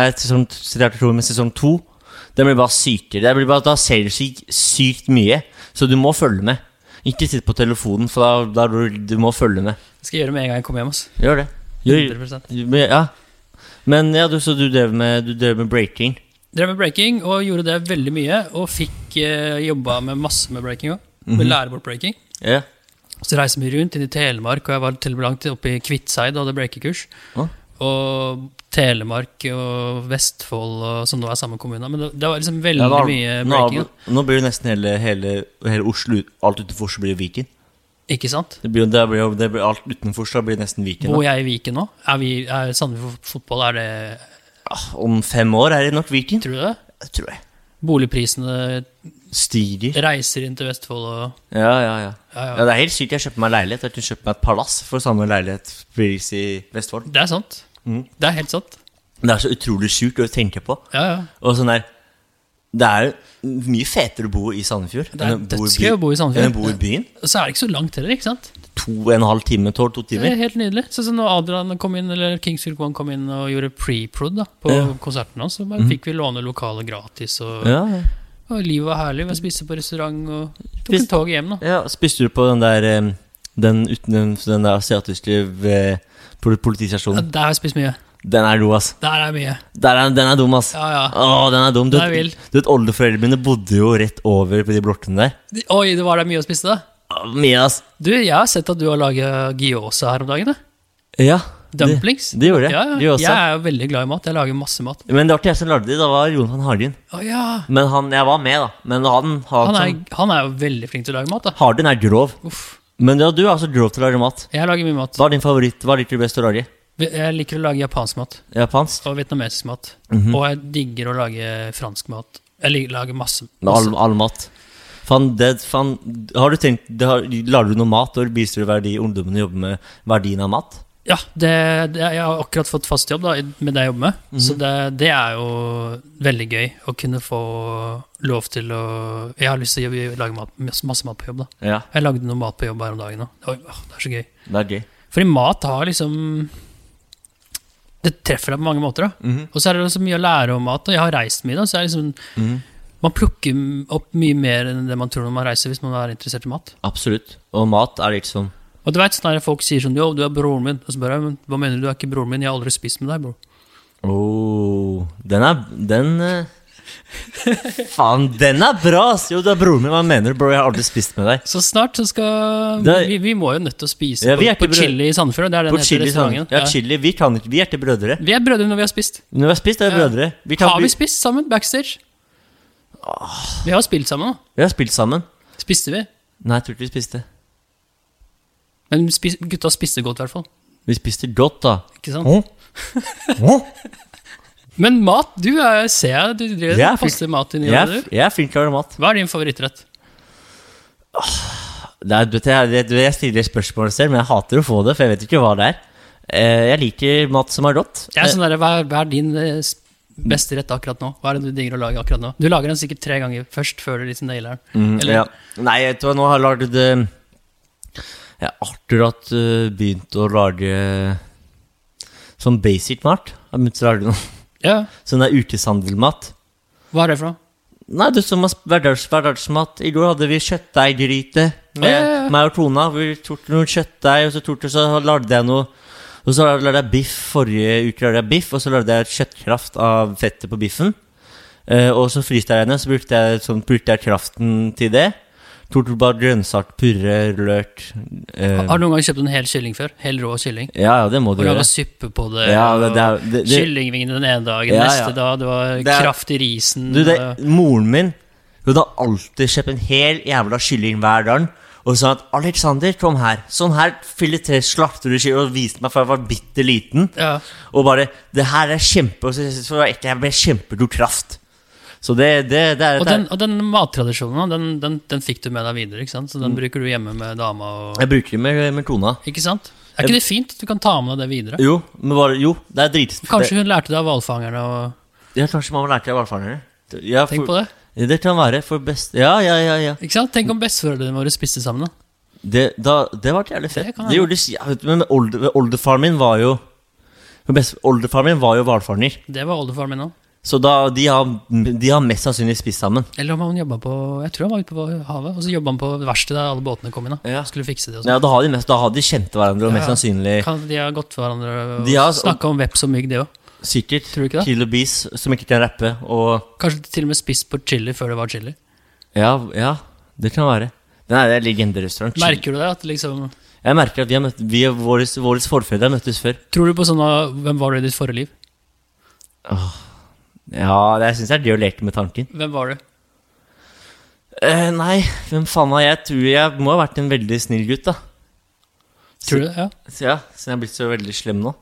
Speaker 6: med sesong 2 det blir bare sykere. Da ser du sykt mye, så du må følge med. Ikke sitte på telefonen, for da du må følge med. Det skal jeg gjøre med en gang jeg kommer hjem. Gjør det. 100%. Ja. Men ja, så du drev med breaking. Drev med breaking og gjorde det veldig mye, og fikk jobbet med masse med breaking også. Med lære bort breaking. Så reiste vi rundt inn i Telemark, og jeg var tilbelangt oppe i Kvitseid og hadde breakekurs. Og Telemark og Vestfold og som nå samme kommune, men det var liksom veldig mye breaking. Nå blir jo nesten hele Oslo, alt utenfor så blir jo Viken. Ikke sant? Det blir alt utenfor så blir det nesten Viken. Hvor jeg i Viken nå? Sandefjord fotball, det... Om 5 år det nok Viken. Tror du det? Det tror jeg. Boligprisene stiger. Reiser inn til Vestfold og... Ja, det helt sykt. Jeg kjøpte meg leilighet. Jeg kunne kjøpt meg et palass for samme leilighetspris i Vestfold. Det sant. Det helt sant. Det så utrolig sykt å tenke på. Og sånn det mye fetere å bo i Sandefjord. Det dødsgøy å bo i Sandefjord. Enn å bo i byen. Så det ikke så langt heller, ikke sant? 2,5 timer, 2 timer. Det helt nydelig. Så når Adrian kom inn, eller Kings One kom inn og gjorde pre-prod da, på konserten hans, så bare fikk vi låne lokale gratis, og livet var herlig. Vi spiste på restaurant, og tok en tog hjem da. Ja, spiste du på den der asiatiske politistasjonen? Ja, der har jeg spist mye. Den god, ass. Der mye. Den dum, ass. Åh, den dum. Du vet, oldeforeldrene mine bodde jo rett over på de blokkene der. Oi, det var der mye å spise da? Mye, ass. Du, jeg har sett at du har laget gyoza her om dagen, da. Ja. Dumplings. Det gjorde jeg. Jeg jo veldig glad i mat. Jeg lager masse mat. Men det var ikke jeg som lagde det. Det var Jon van Hardin. Men jeg var med, da. Men han jo veldig flink til å lage mat, da. Hardin grov. Men du altså grov til å lage mat. Jeg lager mye mat. Hva din favoritt? Hva liker du best å lage? Jeg liker å lage japansk mat. Og vietnamesisk mat. Og jeg digger å lage fransk mat. Jeg lager masse. All mat. Har du tenkt, lager du noe mat, og viser du ungdommene jobber med verdien av mat? Ja, jeg har akkurat fått fast jobb da, med det jeg jobber med. Så det jo veldig gøy å kunne få lov til å... Jeg har lyst til å lage masse mat på jobb da.
Speaker 5: Ja.
Speaker 6: Jeg lagde noe mat på jobb her om dagen nå. Det så gøy.
Speaker 5: Det gøy.
Speaker 6: Fordi mat har liksom... Det treffer deg på mange måter da. Og så det så mye å lære om mat, og jeg har reist mye da, så liksom... Man plukker opp mye mer enn det man tror når man reiser, hvis man interessert i mat.
Speaker 5: Absolutt. Og mat litt sånn...
Speaker 6: Og du vet, sånn her folk sier sånn, jo, du broren min. Og så bare, men hva mener du, du ikke broren min? Jeg har aldri spist med deg, bro. Den faen, den bra, ass. Jo, du broren min, hva mener du, bro? Jeg har aldri spist med deg. Så snart så skal... Vi må jo nødt til å spise på Chili i Sandefjord. Det den heter restauranten.
Speaker 5: Ja, Chili. Vi ikke brødre.
Speaker 6: Vi brødre når vi har spist.
Speaker 5: Når vi har spist, brødre.
Speaker 6: Har vi spist sammen, backstage? Vi har spilt sammen da.
Speaker 5: Vi har spilt sammen.
Speaker 6: Spiste vi?
Speaker 5: Nei, jeg tror ikke vi spiste.
Speaker 6: Men gutta spiste godt i hvert fall.
Speaker 5: Vi spiste godt da.
Speaker 6: Ikke sant? Men mat, ser jeg, du driver passe mat i nye, du?
Speaker 5: Jeg flink til å lage mat.
Speaker 6: Hva din favorittrett?
Speaker 5: Jeg stiller spørsmål selv, men jeg hater å få det, for jeg vet ikke hva det Jeg liker mat som rått.
Speaker 6: Sånn der, hva din beste rett akkurat nå? Hva det du digger å lage akkurat nå? Du lager den sikkert 3 ganger først, før du liksom nailer den.
Speaker 5: Ja. Nei, jeg tror nå har jeg laget Jeg har akkurat begynt å lage sånn basic mat. Jeg har begynt å lage noe.
Speaker 6: Ja.
Speaker 5: Sånn der utesandelmat.
Speaker 6: Hva det for noe?
Speaker 5: Nei, det som hverdagsmat. I går hadde vi kjøttdeiggryte med meg og Tona. Vi tok noen kjøttdeig, og så lagde jeg noe. Og så lagde jeg biff forrige uke, og så lagde jeg kjøttkraft av fettet på biffen. Og så fryste jeg henne, så brukte jeg kraften til det. Bare grønnsak, purre, løk.
Speaker 6: Har du noen gang kjøpt en hel kylling før? Hel rå kylling?
Speaker 5: Ja, det må du gjøre.
Speaker 6: Og laget suppe på det,
Speaker 5: det
Speaker 6: kyllingvingene den ene dagen, neste dag, det var kraft i risen.
Speaker 5: Moren min, hun hadde alltid kjøpt en hel jævla kylling hver dag, og sa at Alexander, kom her, sånn her fileter slakter du kylling, og viste meg for jeg var bitte liten, og bare, det her kjempe, og så jeg ble kjempedor kraft. Så
Speaker 6: og den mattradisjonen, den fikk du med deg videre, ikke sant? Så den bruker du hjemme med dama og...
Speaker 5: Jeg bruker det med Tona.
Speaker 6: Ikke sant? Ikke det fint at du kan ta med deg det videre?
Speaker 5: Jo, det dritspennende.
Speaker 6: Kanskje hun lærte deg av hvalfangerne og...
Speaker 5: Ja, kanskje mamma lærte deg av hvalfangerne.
Speaker 6: Tenk på det.
Speaker 5: Det kan være for best... Ja.
Speaker 6: Ikke sant? Tenk om besteforeldrene våre spiste sammen
Speaker 5: da. Det var jævlig fett. Det gjorde det, men oldefaren min var jo... Oldefaren min var jo hvalfanger.
Speaker 6: Det var oldefaren min også.
Speaker 5: Så de har mest sannsynlig spist sammen.
Speaker 6: Eller om han jobbet på, jeg tror han var ute på havet, og så jobbet han på verkstedet der alle båtene kom inn skulle fikse det og sånt.
Speaker 5: Ja, da har de kjent hverandre og mest sannsynlig
Speaker 6: de har gått for hverandre og snakket om veps og mygg det også.
Speaker 5: Sikkert.
Speaker 6: Tror du ikke det?
Speaker 5: Kill og Bees som ikke kan rappe og... Kanskje
Speaker 6: til og med spist på chili før det var chili.
Speaker 5: Ja, det kan være. Det en legenderestaurant.
Speaker 6: Merker du det at liksom...
Speaker 5: Jeg merker at våre forfedre har møttes før.
Speaker 6: Tror du på sånne, hvem var du i ditt forrige liv?
Speaker 5: Ja, jeg synes det gøy å leke med tanken.
Speaker 6: Hvem var du?
Speaker 5: Nei, hvem faen var jeg? Jeg tror jeg må ha vært en veldig snill gutt da.
Speaker 6: Tror du det? Ja.
Speaker 5: Ja, så jeg har blitt så veldig slem nå.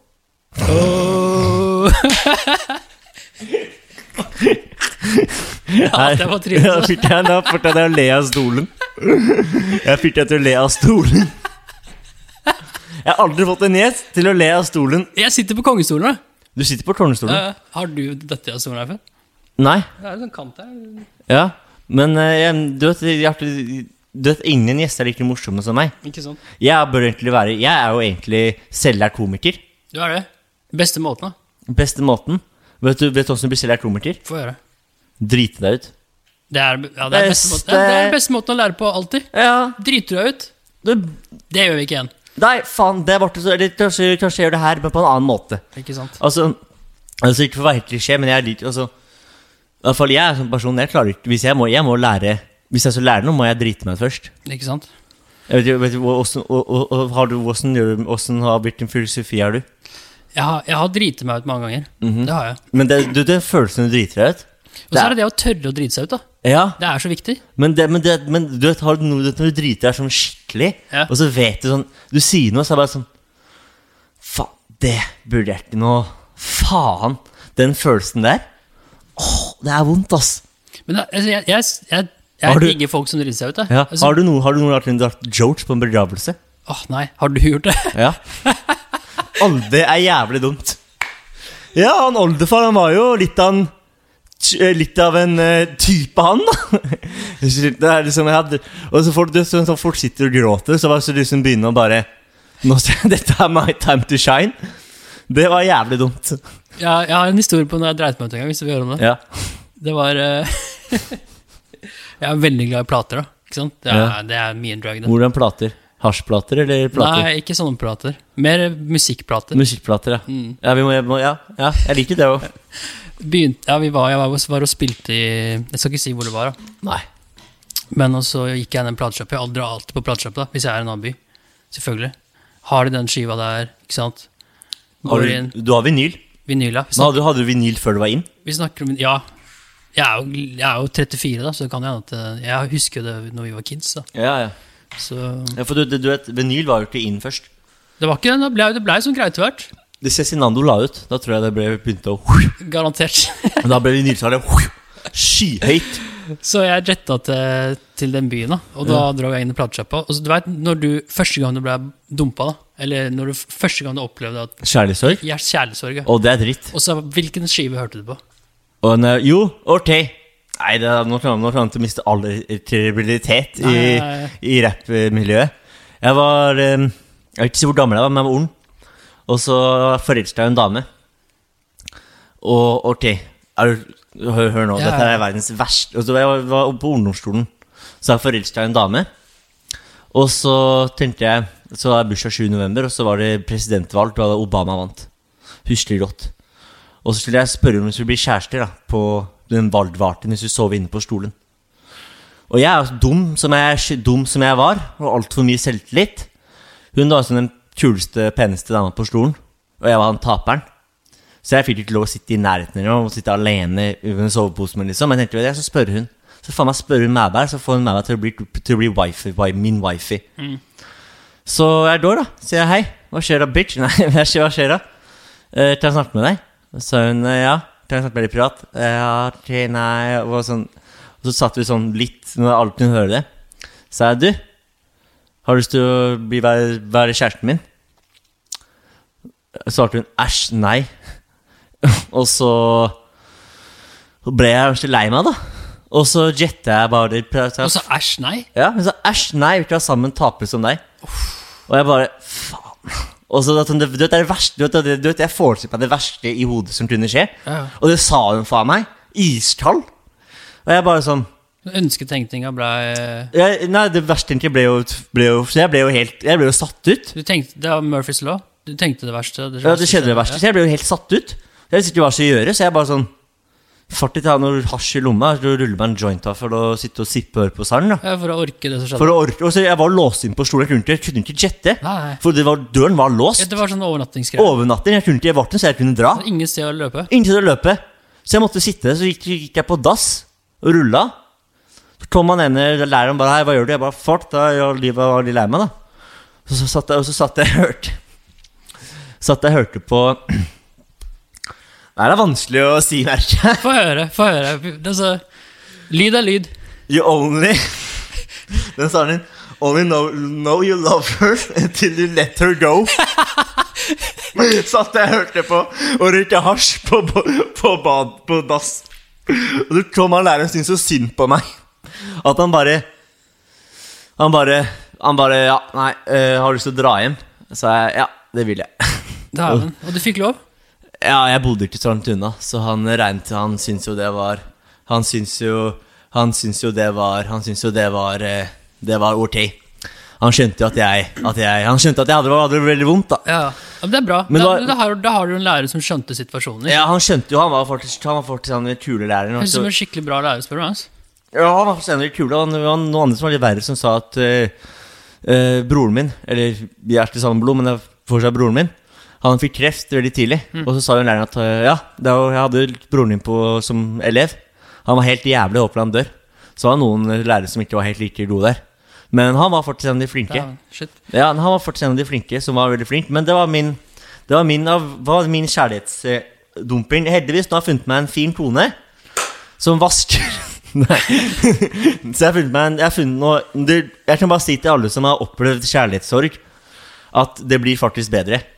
Speaker 6: Ja, det var trivelig.
Speaker 5: Jeg fortalte å le av stolen. Jeg fikk deg til å le av stolen. Jeg har aldri fått en gjest til å le av stolen.
Speaker 6: Jeg sitter på kongestolen da.
Speaker 5: Du sitter på kongestolen?
Speaker 6: Har du dette av stolen her før?
Speaker 5: Nei.
Speaker 6: Det en sånn kant her.
Speaker 5: Ja, men du vet, ingen gjester like morsomme som meg.
Speaker 6: Ikke sånn.
Speaker 5: Jeg jo egentlig selvlært komiker.
Speaker 6: Du det. Beste måten da.
Speaker 5: Beste måten? Vet du hvordan du blir selvlært komiker?
Speaker 6: Få gjøre.
Speaker 5: Drite deg ut.
Speaker 6: Det beste måten å lære på alltid.
Speaker 5: Ja.
Speaker 6: Driter du deg ut? Det gjør vi ikke igjen.
Speaker 5: Nei, faen, det borte så kanskje jeg gjør det her, men på en annen måte.
Speaker 6: Ikke sant?
Speaker 5: Altså ikke for å være helt klisjé, men jeg liker, altså i hvert fall jeg som person, jeg klarer ikke, hvis jeg må lære, hvis jeg skal lære noe, må jeg drite meg først.
Speaker 6: Ikke sant?
Speaker 5: Jeg vet hvordan har blitt en filosofi her du?
Speaker 6: Jeg har dritet meg ut mange ganger, det har jeg.
Speaker 5: Men det følelsen du driter deg ut?
Speaker 6: Og så det å tørre å drite seg ut da.
Speaker 5: Ja.
Speaker 6: Det så viktig.
Speaker 5: Men du vet, når du driter deg sånn skikkelig, og så vet du sånn, du sier noe, så bare sånn, faen, det burde jeg ikke noe, faen, den følelsen der, det vondt, ass. Men jeg digger folk som driter seg ut da. Ja. Har du noen lagt jokes på en begravelse?
Speaker 6: Nei, har du gjort det?
Speaker 5: Ja. Det jævlig dumt. Ja, han oldefar, han var jo litt av en type han da. Det liksom og så folk sitter og gråter, så var det liksom begynner å bare dette my time to shine. Det var jævlig dumt.
Speaker 6: Ja, jeg har en historie på når jeg dreit meg ut en gang, hvis du vil høre om det.
Speaker 5: Ja.
Speaker 6: Det var jeg veldig glad i plater da, ikke sant? Det mye en drag det.
Speaker 5: Hvordan plater? Hasjplater eller plater?
Speaker 6: Nei, ikke sånne plater. Mer musikkplater.
Speaker 5: Musikkplater, ja. Ja, jeg liker det også.
Speaker 6: Jeg var og spilte i, jeg skal ikke si hvor det var da.
Speaker 5: Nei.
Speaker 6: Men så gikk jeg inn i en plateshop. Jeg drar alltid på plateshop da, hvis jeg i en annen by. Selvfølgelig. Har de den skiva der, ikke sant?
Speaker 5: Du har vinyl?
Speaker 6: Vinyl, ja.
Speaker 5: Hadde du vinyl før du var inn?
Speaker 6: Vi snakker om, ja. Jeg jo 34 da, så kan jeg husker det når vi var kids da.
Speaker 5: Ja.
Speaker 6: Så...
Speaker 5: Ja, for du vet, vinyl var jo ikke inn først.
Speaker 6: Det var ikke den, det ble sånn greit hvert.
Speaker 5: Det Cezinando la ut, da tror jeg det ble begynt å...
Speaker 6: Garantert.
Speaker 5: Da ble vinylsalget skyhøyt.
Speaker 6: Så jeg jettet til den byen da, og da dro jeg inn i plateshoppa. Og så du vet, første gang du ble dumpet da, eller første gang du opplevde at...
Speaker 5: Kjærlighetssorg?
Speaker 6: Ja, kjærlighetssorg.
Speaker 5: Og det dritt.
Speaker 6: Og så, hvilken skive hørte du på?
Speaker 5: Jo, Ortei. Nei, nå kommer han til å miste all kredibilitet i rap-miljøet. Jeg vet ikke hvor gammel jeg var, men jeg var ung. Og så forelsket jeg en dame. Og Ortei. Hør nå, dette verdens verste. Og så jeg var på ungdomsskolen, så jeg forelsket en dame. Og så tenkte jeg, så var det bursdag 7. november, og så var det presidentvalg, og Obama vant. Husker godt. Og så skulle jeg spørre om hun skulle bli kjærester da, på den valgvarten hvis hun sov inne på stolen. Og jeg dum som jeg var, og alt for mye selvtillit. Hun var sånn den kuleste, peneste dama på stolen, og jeg var den taperen. Så jeg fikk ikke lov å sitte i nærheten og sitte alene under en sovepose med liksom. Men jeg tenkte, så spør hun. Så faen meg spør hun meg der, så får hun meg til å bli wifi, min wifi. Så jeg går da, sier jeg hei. Hva skjer da, bitch? Nei, hva skjer da? Kan jeg snakke med deg? Så hun, ja, kan jeg snakke med deg privat? Ja, ok, nei, og så satt vi sånn litt, når alle kunne høre det. Så jeg, du, har du lyst til å være kjæresten min? Så svarte hun, æsj, nei. Og så ble jeg kanskje lei meg da. Og så jettet jeg bare.
Speaker 6: Og så æsj, nei?
Speaker 5: Ja, men så æsj, nei, vi ikke ha sammen tapere som deg. Og jeg bare, faen. Og så du vet, det verste, jeg forestilte meg det verste i hodet som kunne skje. Og det sa hun faen meg. Iskald. Og jeg bare sånn.
Speaker 6: Ønsketenkninga ble...
Speaker 5: Nei, det verste egentlig ble jo jeg ble jo satt ut.
Speaker 6: Du tenkte, det var Murphys Law. Du tenkte det verste.
Speaker 5: Ja, det skjedde det verste. Så jeg ble jo helt satt ut. Jeg visste ikke hva jeg skulle gjøre, så jeg bare sånn fartig til å ha noe hasj i lomma, så ruller meg en joint av for å sitte og sippe og høre på sang da.
Speaker 6: Ja, for å orke det som skjedde.
Speaker 5: For å orke, og så jeg var låst inn på stolen, jeg kunne ikke jette.
Speaker 6: Nei.
Speaker 5: For døren var låst.
Speaker 6: Ja, det var sånn overnattingsgreie.
Speaker 5: Overnatting, jeg kunne ikke i varten, så jeg kunne dra.
Speaker 6: Ingen sted å løpe.
Speaker 5: Ingen sted å løpe. Så jeg måtte sitte, så gikk jeg på dass og rullet. Så kom han ene læreren bare, hei, hva gjør du? Jeg bare, fuck, da livet var litt lei meg da. Så satt jeg hørte på. Det er vanskelig å si, merke.
Speaker 6: Få høre. Altså, lyd er lyd.
Speaker 5: You only den sa den, only know you love her until you let her go. Satt jeg hørte på og røyte hasj på dass. Og så kom han læreren sin så synd på meg at han bare ja, nei, har du lyst til å dra hjem? Så jeg, ja, det vil jeg.
Speaker 6: Og du fikk lov?
Speaker 5: Ja, jeg bodde ikke så langt unna. Så han syntes jo det var ok. Han skjønte jo at jeg hadde det veldig vondt da.
Speaker 6: Ja, men det er bra. Da har du en lærer som skjønte situasjonen.
Speaker 5: Ja, han skjønte jo, han var faktisk en kule lærer.
Speaker 6: Han som en skikkelig bra lærer, spør du meg?
Speaker 5: Ja, han var faktisk en kule. Han var noen andre som var litt verre, som sa at broren min, eller vi til samme blod, men det er fortsatt broren min, han fikk kreft veldig tidlig. Og så sa jo læreren at ja, jeg hadde broren min som elev. Han var helt jævlig håpelig han dør. Så var det noen lærere som ikke var helt like gode der. Men han var fortsatt en av de flinke. Ja, han var fortsatt en av de flinke som var veldig flink. Men det var min kjærlighetsdumping. Heldigvis, nå har jeg funnet meg en fin kone som vasker. Nei. Så jeg kan bare si til alle som har opplevd kjærlighetssorg, at det blir faktisk bedre.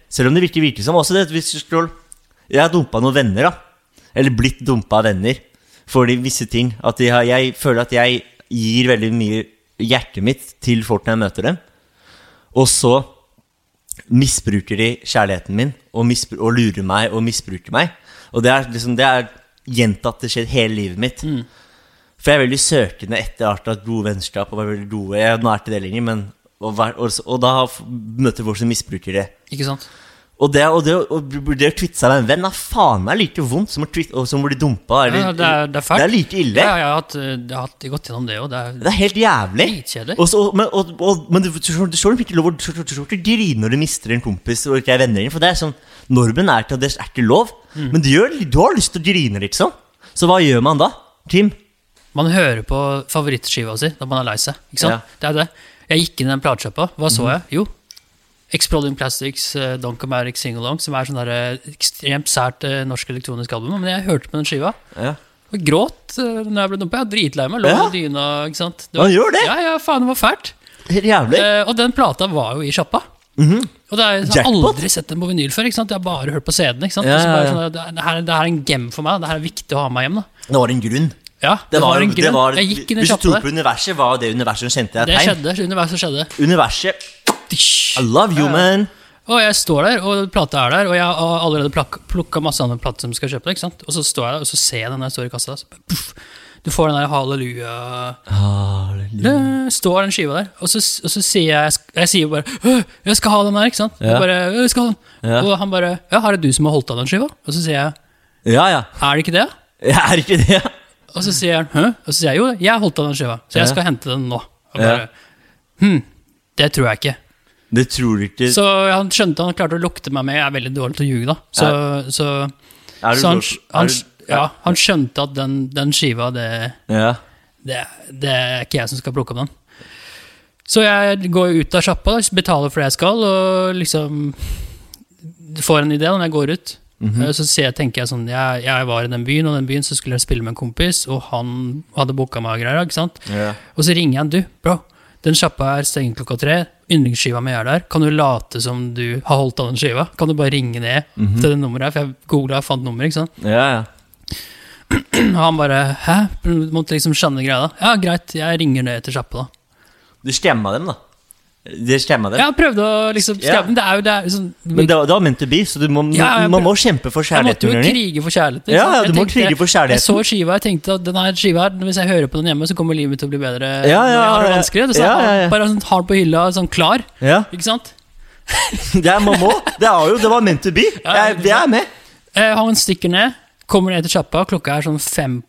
Speaker 5: Selv om det virker som også det, hvis du scroll, jeg har dumpet noen venner da, eller blitt dumpet av venner, for de visse ting, at jeg føler at jeg gir veldig mye hjertet mitt til folk når jeg møter dem, og så misbruker de kjærligheten min, og lurer meg, og misbruker meg, og det er gjentatt det skjer hele livet mitt, for jeg er veldig søkende etter at gode vennskap, og var veldig gode, nå er ikke det lenger, men, og da møter folk som misbruker det.
Speaker 6: Ikke sant?
Speaker 5: Og det å twitte seg med en venn er faen meg like vondt som å bli dumpet.
Speaker 6: Ja, det er fælt.
Speaker 5: Det er like ille.
Speaker 6: Ja, jeg har gått gjennom det også. Det
Speaker 5: er helt jævlig.
Speaker 6: Dritkjedelig.
Speaker 5: Men du står ikke lov, du står ikke grine når du mister en kompis og ikke er venner din, for det er sånn, normen er til at det er ikke lov. Men du har lyst til å grine liksom. Så hva gjør man da, Tim?
Speaker 6: Man hører på favorittskiva si når man er lei seg, ikke sant? Ja. Det er det. Jeg gikk inn i den plateskjappa, hva så jeg? Jo, Exploding Plastics, Donkomatic Sing-Along, som er sånn der ekstremt sært norsk elektronisk album, men jeg hørte på den skiva. Ja. Og gråt når jeg ble dumpet. Jeg var dritlei meg, lå i dyna, ikke sant?
Speaker 5: Man gjør det?
Speaker 6: Ja, faen, det var fælt.
Speaker 5: Helt jævlig.
Speaker 6: Og den plata var jo i sjappa. Og jeg har aldri sett den på vinyl før, ikke sant? Jeg har bare hørt på CD-en, ikke sant? Sånn, det er en gem for meg, det er viktig å ha meg hjem da.
Speaker 5: Det var en grunn.
Speaker 6: Ja, det var en grunn. Jeg gikk inn i
Speaker 5: sjappa der. Hvis du tror på universet, var det universet som kjente deg tegn?
Speaker 6: Det skjedde, universet skjedde.
Speaker 5: Universet. I love you, man.
Speaker 6: Og jeg står der, og plata er der, og jeg har allerede plukket masse andre plater som skal kjøpe det, ikke sant? Og så står jeg der, og så ser jeg den der står i kassa, så puff, du får den der halleluja. Det står den skiva der, og så sier jeg sier bare, jeg skal ha den der, ikke sant? Jeg bare, jeg skal ha den. Og han bare, ja, har det du som har holdt av den skiva? Og så sier jeg, ja. Er det ikke det?
Speaker 5: Ja, er det ikke det?
Speaker 6: Og så sier han, hæ? Og så sier jeg, jo, jeg har holdt av den skiva, så jeg skal hente den nå. Og bare, det tror jeg ikke.
Speaker 5: Det tror du ikke. Så
Speaker 6: han skjønte han klarte å lukte meg med. Jeg er veldig dårlig til å ljuge da. Han skjønte at den skiva det er ikke jeg som skal plukke opp den. Så jeg går ut av sjappa, betaler for det jeg skal, og liksom får en idé når jeg går ut. Så tenker jeg sånn, jeg var i den byen, og den byen så skulle jeg spille med en kompis, og han hadde boka meg og greier, ikke sant? Og så ringer han, du, bro, den sjappa er stengt klokka 3, yndlingsskiva mi er der, kan du late som du har holdt av den skiva? Kan du bare ringe ned til det nummeret her, for jeg googlet og fant nummeret, ikke sant? Og han bare, hæ? Du måtte liksom skjønne greia da. Ja, greit, jeg ringer ned til sjappa da.
Speaker 5: Du stemmer dem da? Det stemmer dem?
Speaker 6: Ja, jeg prøvde å liksom stemme dem, det er liksom...
Speaker 5: Men det var meant to be, så man må kjempe for kjærlighet.
Speaker 6: Jeg måtte jo krige for kjærlighet.
Speaker 5: Ja, du må krige for kjærlighet.
Speaker 6: Jeg så skiva, jeg tenkte at denne skiva her, hvis jeg hører på den hjemme, så kommer livet til å bli bedre. Jeg har det vanskelig, så bare sånn hard på hylla, sånn klar, ikke sant?
Speaker 5: Man må, det var meant to be. Jeg er med.
Speaker 6: Han stikker ned, kommer ned til sjappa, klokka er sånn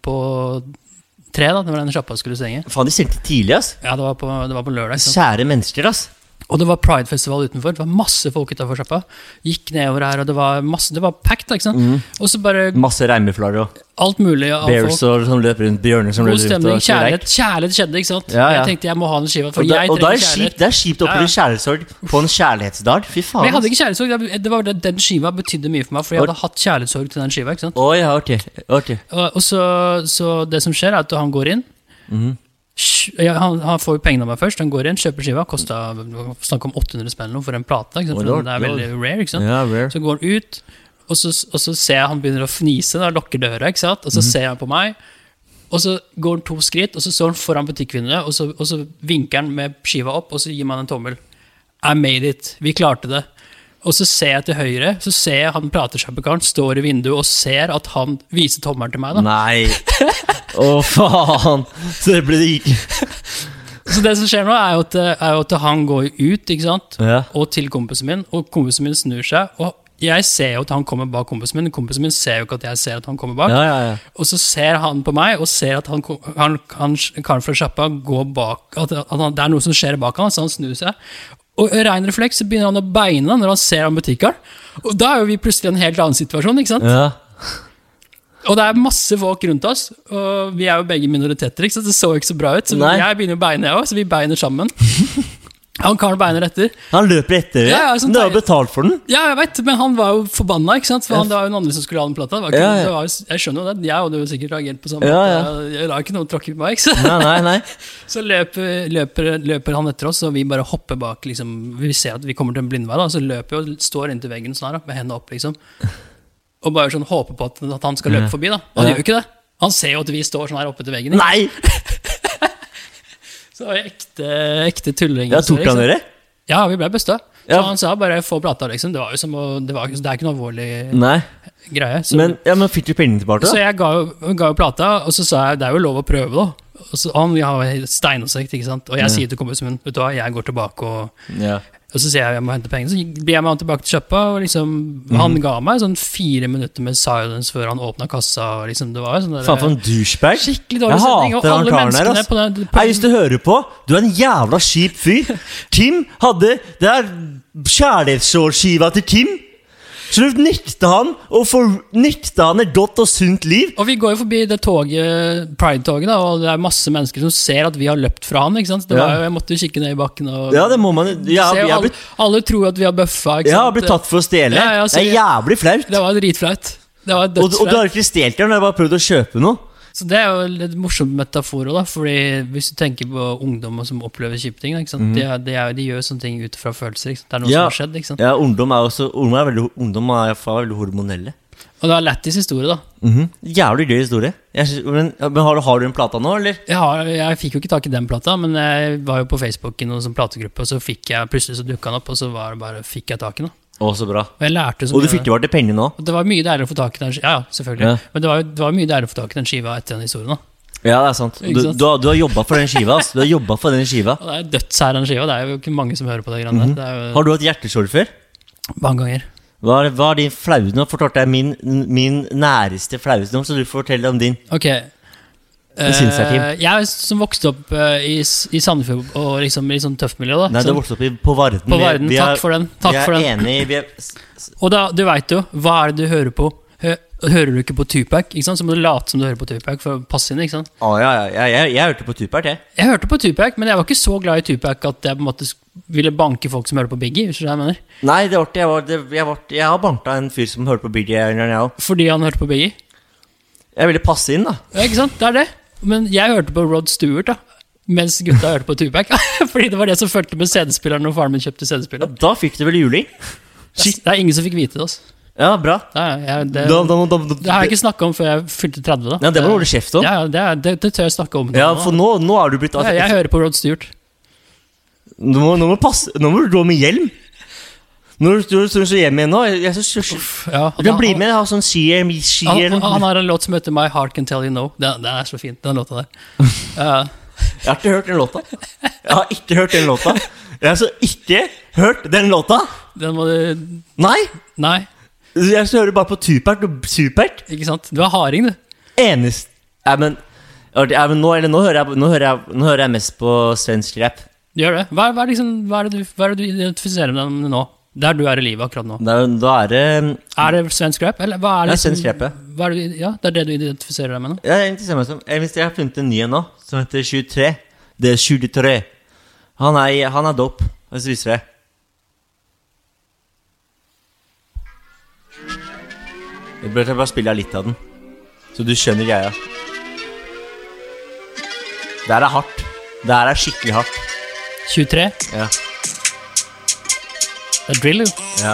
Speaker 6: 2:55, da, det var den sjappa skulle stenge.
Speaker 5: Faen, de stengte tidlig, ass.
Speaker 6: Ja, det var på lørdag.
Speaker 5: Kjære mennesker, ass.
Speaker 6: Og det var Pride-festival utenfor, det var masse folk utenfor sjappa. Gikk nedover her, og det var packed, ikke sant? Og så bare...
Speaker 5: Masse regnbueflagger og...
Speaker 6: Alt mulig av
Speaker 5: Bears
Speaker 6: folk.
Speaker 5: Som løper rundt, bjørner som løper rundt.
Speaker 6: God stemning, kjærlighet skjedde, ikke sant? Jeg tenkte jeg må ha den skiva, for jeg trenger kjærlighet.
Speaker 5: Det er kjipt å oppleve kjærlighetssorg på en kjærlighetsdag, fy faen.
Speaker 6: Men jeg hadde ikke kjærlighetssorg, det var den skiva betydde mye for meg, for jeg hadde hatt kjærlighetssorg til den skiva, ikke sant?
Speaker 5: Ja, ok.
Speaker 6: Og så det som skjer er at han går inn, han får jo pengene av meg først. Han går inn, kjøper skiva, snakk om 800 spenn for en plate, ikke sant? For det er veldig rare, ikke sant?
Speaker 5: Rare.
Speaker 6: Så går han ut, og så ser jeg han begynner å fnise når han lukker døra, ikke sant? Og så ser han på meg, og så går han 2 skritt, og så står han foran butikkvinduet, og så vinker han med skiva opp, og så gir man en tommel. I made it, vi klarte det. Og så ser jeg til høyre, så ser jeg han platesjappekaren står i vinduet og ser at han viser tommelen til meg da.
Speaker 5: Nei. Faen. Så det blir det ikke.
Speaker 6: Så det som skjer nå er jo at han går ut, ikke sant? Og til kompisen min, og kompisen min snur seg, og jeg ser jo at han kommer bak kompisen min ser jo ikke at jeg ser at han kommer bak. Og så ser han på meg, og ser at han karen fra sjappa går bak, at det er noe som skjer bak han, så han snur seg. Og i ren refleks så begynner han å beine når han ser han butikkeren. Og da er jo vi plutselig i en helt annen situasjon, ikke sant? Og det er masse folk rundt oss, og vi er jo begge minoriteter, ikke sant? Det så ikke så bra ut, så jeg begynner å beine jeg også, så vi beiner sammen. Han karen beiner etter.
Speaker 5: Han løper etter det.
Speaker 6: Sånn,
Speaker 5: det var betalt for den.
Speaker 6: Ja, jeg vet, men han var jo forbanna, ikke sant? For det var jo noen andre som skulle ha den plata. Jeg skjønner jo det. Jeg hadde jo sikkert reagert på samme måte. Jeg la ikke noe tråkke på meg, ikke sant?
Speaker 5: Nei.
Speaker 6: Så løper han etter oss, og vi bare hopper bak, liksom. Vi ser at vi kommer til en blindvei, da. Så løper vi og står inntil veggen sånn her, med hendene opp, liksom. Og bare sånn håper på at han skal løpe forbi, da. Han gjør jo ikke det. Han ser jo at vi står sånn her oppe til veggen. Ikke?
Speaker 5: Nei!
Speaker 6: Så det var ekte tulling.
Speaker 5: Ja, tok han dere?
Speaker 6: Ja, vi ble besta. Så han sa bare få plata, liksom. Det var jo som det er ikke noe alvorlig greie. Så,
Speaker 5: men fikk du penger tilbake da?
Speaker 6: Så jeg ga jo plata, og så sa jeg, det er jo lov å prøve da. Og så han har steinåsekt, ikke sant? Og jeg sier til kompisen min, vet du hva, jeg går tilbake og så sier jeg må hente penger. Så blir jeg med han tilbake til kjøppa, og liksom, han ga meg sånn 4 minutter med silence før han åpnet kassa, og liksom, det var jo sånn der...
Speaker 5: Faen for en douchebag.
Speaker 6: Skikkelig dårlig setning, og alle menneskene på den...
Speaker 5: Jeg visste å høre på, du er en jævla kjip fyr. Tim hadde, det kjærlighetsårskiva til Tim, så du nekta han et godt og sunt liv.
Speaker 6: Og vi går jo forbi det toget, Pride-toget da, og det er masse mennesker som ser at vi har løpt fra han, ikke sant? Det var jo, jeg måtte jo kikke ned i bakken og...
Speaker 5: Ja, det må man...
Speaker 6: alle tror at vi har bøffa, ikke sant?
Speaker 5: Jeg har blitt tatt for å stjele. Det er jævlig flaut.
Speaker 6: Det var dritflaut. Det var dødsflaut.
Speaker 5: Og du har ikke stjelt det, du har bare prøvd å kjøpe noe.
Speaker 6: Så det er jo litt morsomt metafor da, fordi hvis du tenker på ungdommer som opplever kjipe ting, ikke sant? De gjør sånne ting ut fra følelser, ikke sant? Det er noe som har skjedd, ikke sant?
Speaker 5: Ja, ungdom er veldig hormonelle.
Speaker 6: Og det er lættis historie da.
Speaker 5: Jævlig gøy historie. Men har du en plata nå, eller?
Speaker 6: Jeg fikk jo ikke tak i den plata, men jeg var jo på Facebook i noen sånn plategruppe, og så plutselig så dukket han opp, og så fikk jeg tak i noe.
Speaker 5: Så bra.
Speaker 6: Og
Speaker 5: du fikk jo vært til penger nå.
Speaker 6: Det var mye deilig å få tak i den skiva. Ja, selvfølgelig. Men det var mye deilig å få tak i den skiva etter den historien da.
Speaker 5: Ja, det er sant. Du har jobbet for den skiva, altså. Du har jobbet for den skiva.
Speaker 6: Og det er dødsherre den skiva. Det er jo ikke mange som hører på det grann der.
Speaker 5: Har du hatt hjertesorg før?
Speaker 6: Mange ganger.
Speaker 5: Hva er din flaude? Nå fortalte jeg min næreste flaude nå, så du får fortelle om din.
Speaker 6: Ok. Jeg som vokste opp i Sandefjord og liksom i sånn tøft miljø da.
Speaker 5: Nei, du vokste opp på Varden.
Speaker 6: Takk for den.
Speaker 5: Enige.
Speaker 6: Og da, du vet jo, hva er det du hører på? Hører du ikke på Tupac, ikke sant? Så må du late som du hører på Tupac for å passe inn, ikke sant?
Speaker 5: Jeg hørte på Tupac,
Speaker 6: Jeg hørte på Tupac, men jeg var ikke så glad i Tupac at jeg på en måte ville banke folk som hører på Biggie, hvis du jeg mener.
Speaker 5: Nei, jeg har banket en fyr som hører på Biggie.
Speaker 6: Fordi han hørte på Biggie?
Speaker 5: Jeg ville passe inn da.
Speaker 6: Ja, ikke sant? Det er det. Men jeg hørte på Rod Stewart da, mens gutta hørte på Tupac. Fordi det var det som følte med CD-spilleren når faren min kjøpte CD-spilleren.
Speaker 5: Da fikk du vel juling?
Speaker 6: Det er ingen som fikk vite det også.
Speaker 5: Ja, bra.
Speaker 6: Det har jeg ikke snakket om før jeg fylte 30 da.
Speaker 5: Ja, det var noe du kjeft om.
Speaker 6: Ja, det tør jeg snakke om.
Speaker 5: Ja, for nå er du blitt...
Speaker 6: Jeg hører på Rod Stewart.
Speaker 5: Nå må du gå med hjelm. Når du står hjemme igjen nå, du kan bli med, ha sånn skihjelm.
Speaker 6: Han har en låt som heter My Heart Can Tell You No. Den er så fint, den låta der.
Speaker 5: Jeg har ikke hørt den låta. Jeg har så ikke hørt den låta.
Speaker 6: Den må du... Nei.
Speaker 5: Jeg hører bare på Tupac og Supert.
Speaker 6: Ikke sant? Du er harding, du.
Speaker 5: Enest. Nå hører jeg mest på svensk rap.
Speaker 6: Du gjør det? Hva er det du identifiserer med nå? Der du er i livet akkurat nå.
Speaker 5: Da er det...
Speaker 6: Er det svensk rap? Eller hva er det?
Speaker 5: Det er svensk rap,
Speaker 6: ja. Det er det du identifiserer deg med nå?
Speaker 5: Ja, jeg identifiserer meg som... Jeg har funnet en ny nå, som heter 23. Det er 23. Han er dope. Jeg viser det. Jeg bør bare spille litt av den, så du skjønner greia. Det her er hardt. Det her er skikkelig hardt.
Speaker 6: 23?
Speaker 5: Ja.
Speaker 6: Det er drill, jo.
Speaker 5: Ja.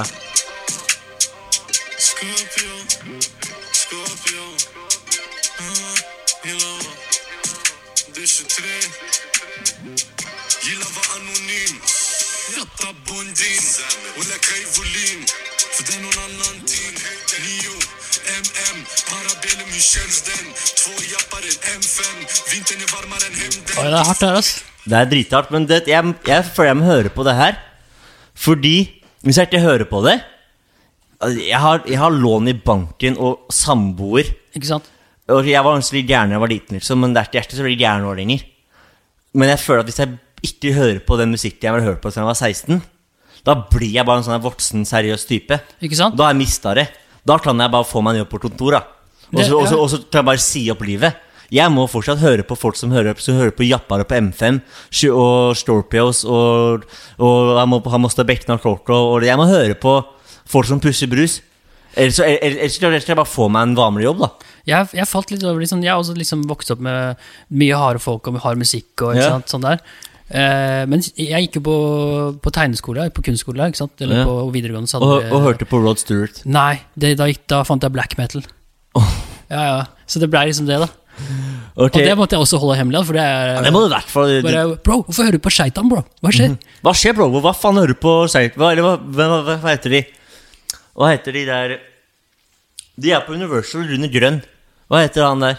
Speaker 6: Det er hardt her, ass.
Speaker 5: Det er drithardt, men jeg føler jeg må høre på det her. Fordi, hvis jeg ikke hører på det, jeg har lån i banken og samboer.
Speaker 6: Ikke sant?
Speaker 5: Og jeg var litt gæren da jeg var liten, liksom, men det er ikke så veldig gæren nå lenger. Men jeg føler at hvis jeg ikke hører på den musikken jeg ville hørt på da jeg var 16, da blir jeg bare en sånn voksen, seriøs type.
Speaker 6: Ikke sant?
Speaker 5: Da har jeg mistet det. Da kan jeg bare få meg ned på kontor, da. Og så kan jeg bare si opp livet. Jeg må fortsatt høre på folk som hører på Jappare på M5 og Storpios og jeg må ha Mosta Beckna og jeg må høre på folk som pusser brus. Ellers skal jeg bare få meg en vanlig jobb da.
Speaker 6: Jeg falt litt over liksom, jeg har også liksom vokst opp med mye harde folk og hard musikk og ikke sant, sånn der. Men jeg gikk jo på tegneskole, på kunstskole, ikke sant? Eller på videregående
Speaker 5: og hørte på Rod Stewart?
Speaker 6: Nei, da fant jeg black metal. Ja, så det ble liksom det da. Og det måtte jeg også holde hemmelig, for det
Speaker 5: må du i hvert fall
Speaker 6: bare, bro, hvorfor hører du på Shaitan, bro? Hva skjer?
Speaker 5: Hva skjer, bro? Hva faen hører du på Shaitan? Hva heter de? Hva heter de der? De på Universal, Rune Grønn. Hva heter han der?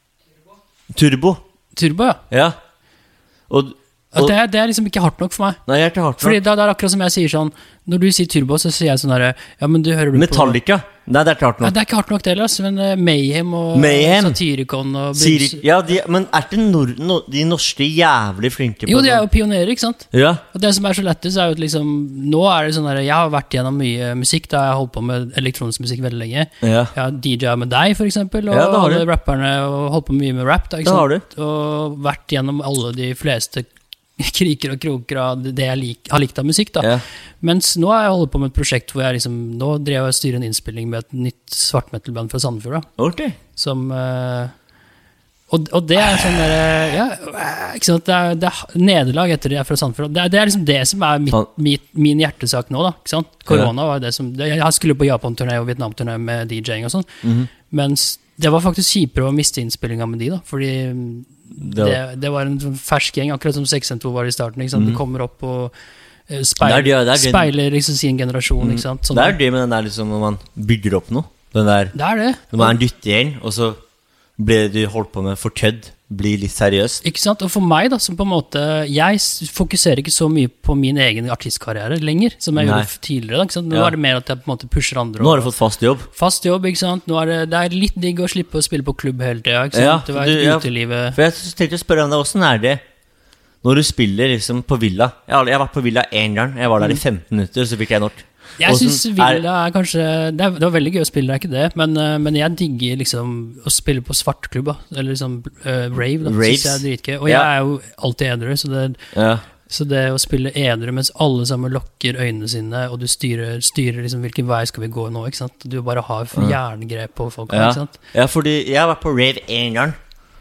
Speaker 5: Turbo, ja. Og det liksom ikke hardt nok for meg. Nei, ikke hardt nok.
Speaker 6: Fordi det akkurat som jeg sier sånn, når du sier Turbo, så sier jeg sånn der, ja, men du hører
Speaker 5: Metallica? Nei, det ikke hardt nok.
Speaker 6: Nei, det ikke hardt nok det, men Mayhem og Satyricon og
Speaker 5: ja, men ikke de norske jævlig flinke på
Speaker 6: Jo, de jo pionerer, ikke sant?
Speaker 5: Ja.
Speaker 6: Og det som så lettest jo liksom, nå det sånn der, jeg har vært gjennom mye musikk, da jeg har holdt på med elektronisk musikk veldig lenge.
Speaker 5: Ja.
Speaker 6: Jeg har DJ med deg, for eksempel, og alle rapperne, og holdt på mye med rap, da, ikke sant? Og vært gjennom alle de fleste kriker og kroker av det jeg har likt av musikk da. Mens nå har jeg holdt på med et prosjekt hvor jeg liksom, nå drev jeg og styrer en innspilling med et nytt svartmetalband fra Sandefjord da.
Speaker 5: Ok.
Speaker 6: Som og det sånn der, ja, ikke sant, det nederlag etter det fra Sandefjord. Det liksom det som min hjertesak nå da, ikke sant? Korona var det som, jeg skulle på Japan-turné og Vietnam-turné med DJing og sånn, mens det var faktisk kjipere å miste innspillinga med de da, fordi det var en fersk gjeng, akkurat som 612 var i starten, ikke sant? Du kommer opp og speiler liksom sin generasjon, ikke sant? Sånn
Speaker 5: det det med den der liksom, når man bygger opp noe, den der,
Speaker 6: det
Speaker 5: når man en dyttegjeng, og så ble du holdt på med for kødd, bli litt seriøst.
Speaker 6: Ikke sant? Og for meg da, som på en måte, jeg fokuserer ikke så mye på min egen artistkarriere lenger, som jeg gjorde tidligere da, ikke sant? Nå det mer at jeg på en måte pusher andre.
Speaker 5: Nå har du fått fast jobb.
Speaker 6: Fast jobb, ikke sant? Nå det litt digg å slippe å spille på klubb hele tiden, ikke sant? Det utelivet.
Speaker 5: For jeg tenkte å spørre om det, hvordan det når du spiller liksom på Villa? Jeg har vært på Villa en gang, jeg var der i 15 minutter, så fikk jeg nok.
Speaker 6: Jeg synes Villa kanskje det var veldig gøy å spille, ikke det, men jeg digger liksom å spille på svartklubb da, eller liksom rave da, synes jeg dritgøy, og jeg jo alltid edru, så det å spille edru mens alle sammen lukker øynene sine, og du styrer liksom hvilken vei skal vi gå nå, ikke sant? Du bare har jerngrep på folk, ikke sant?
Speaker 5: Ja, fordi jeg har vært på rave en gang,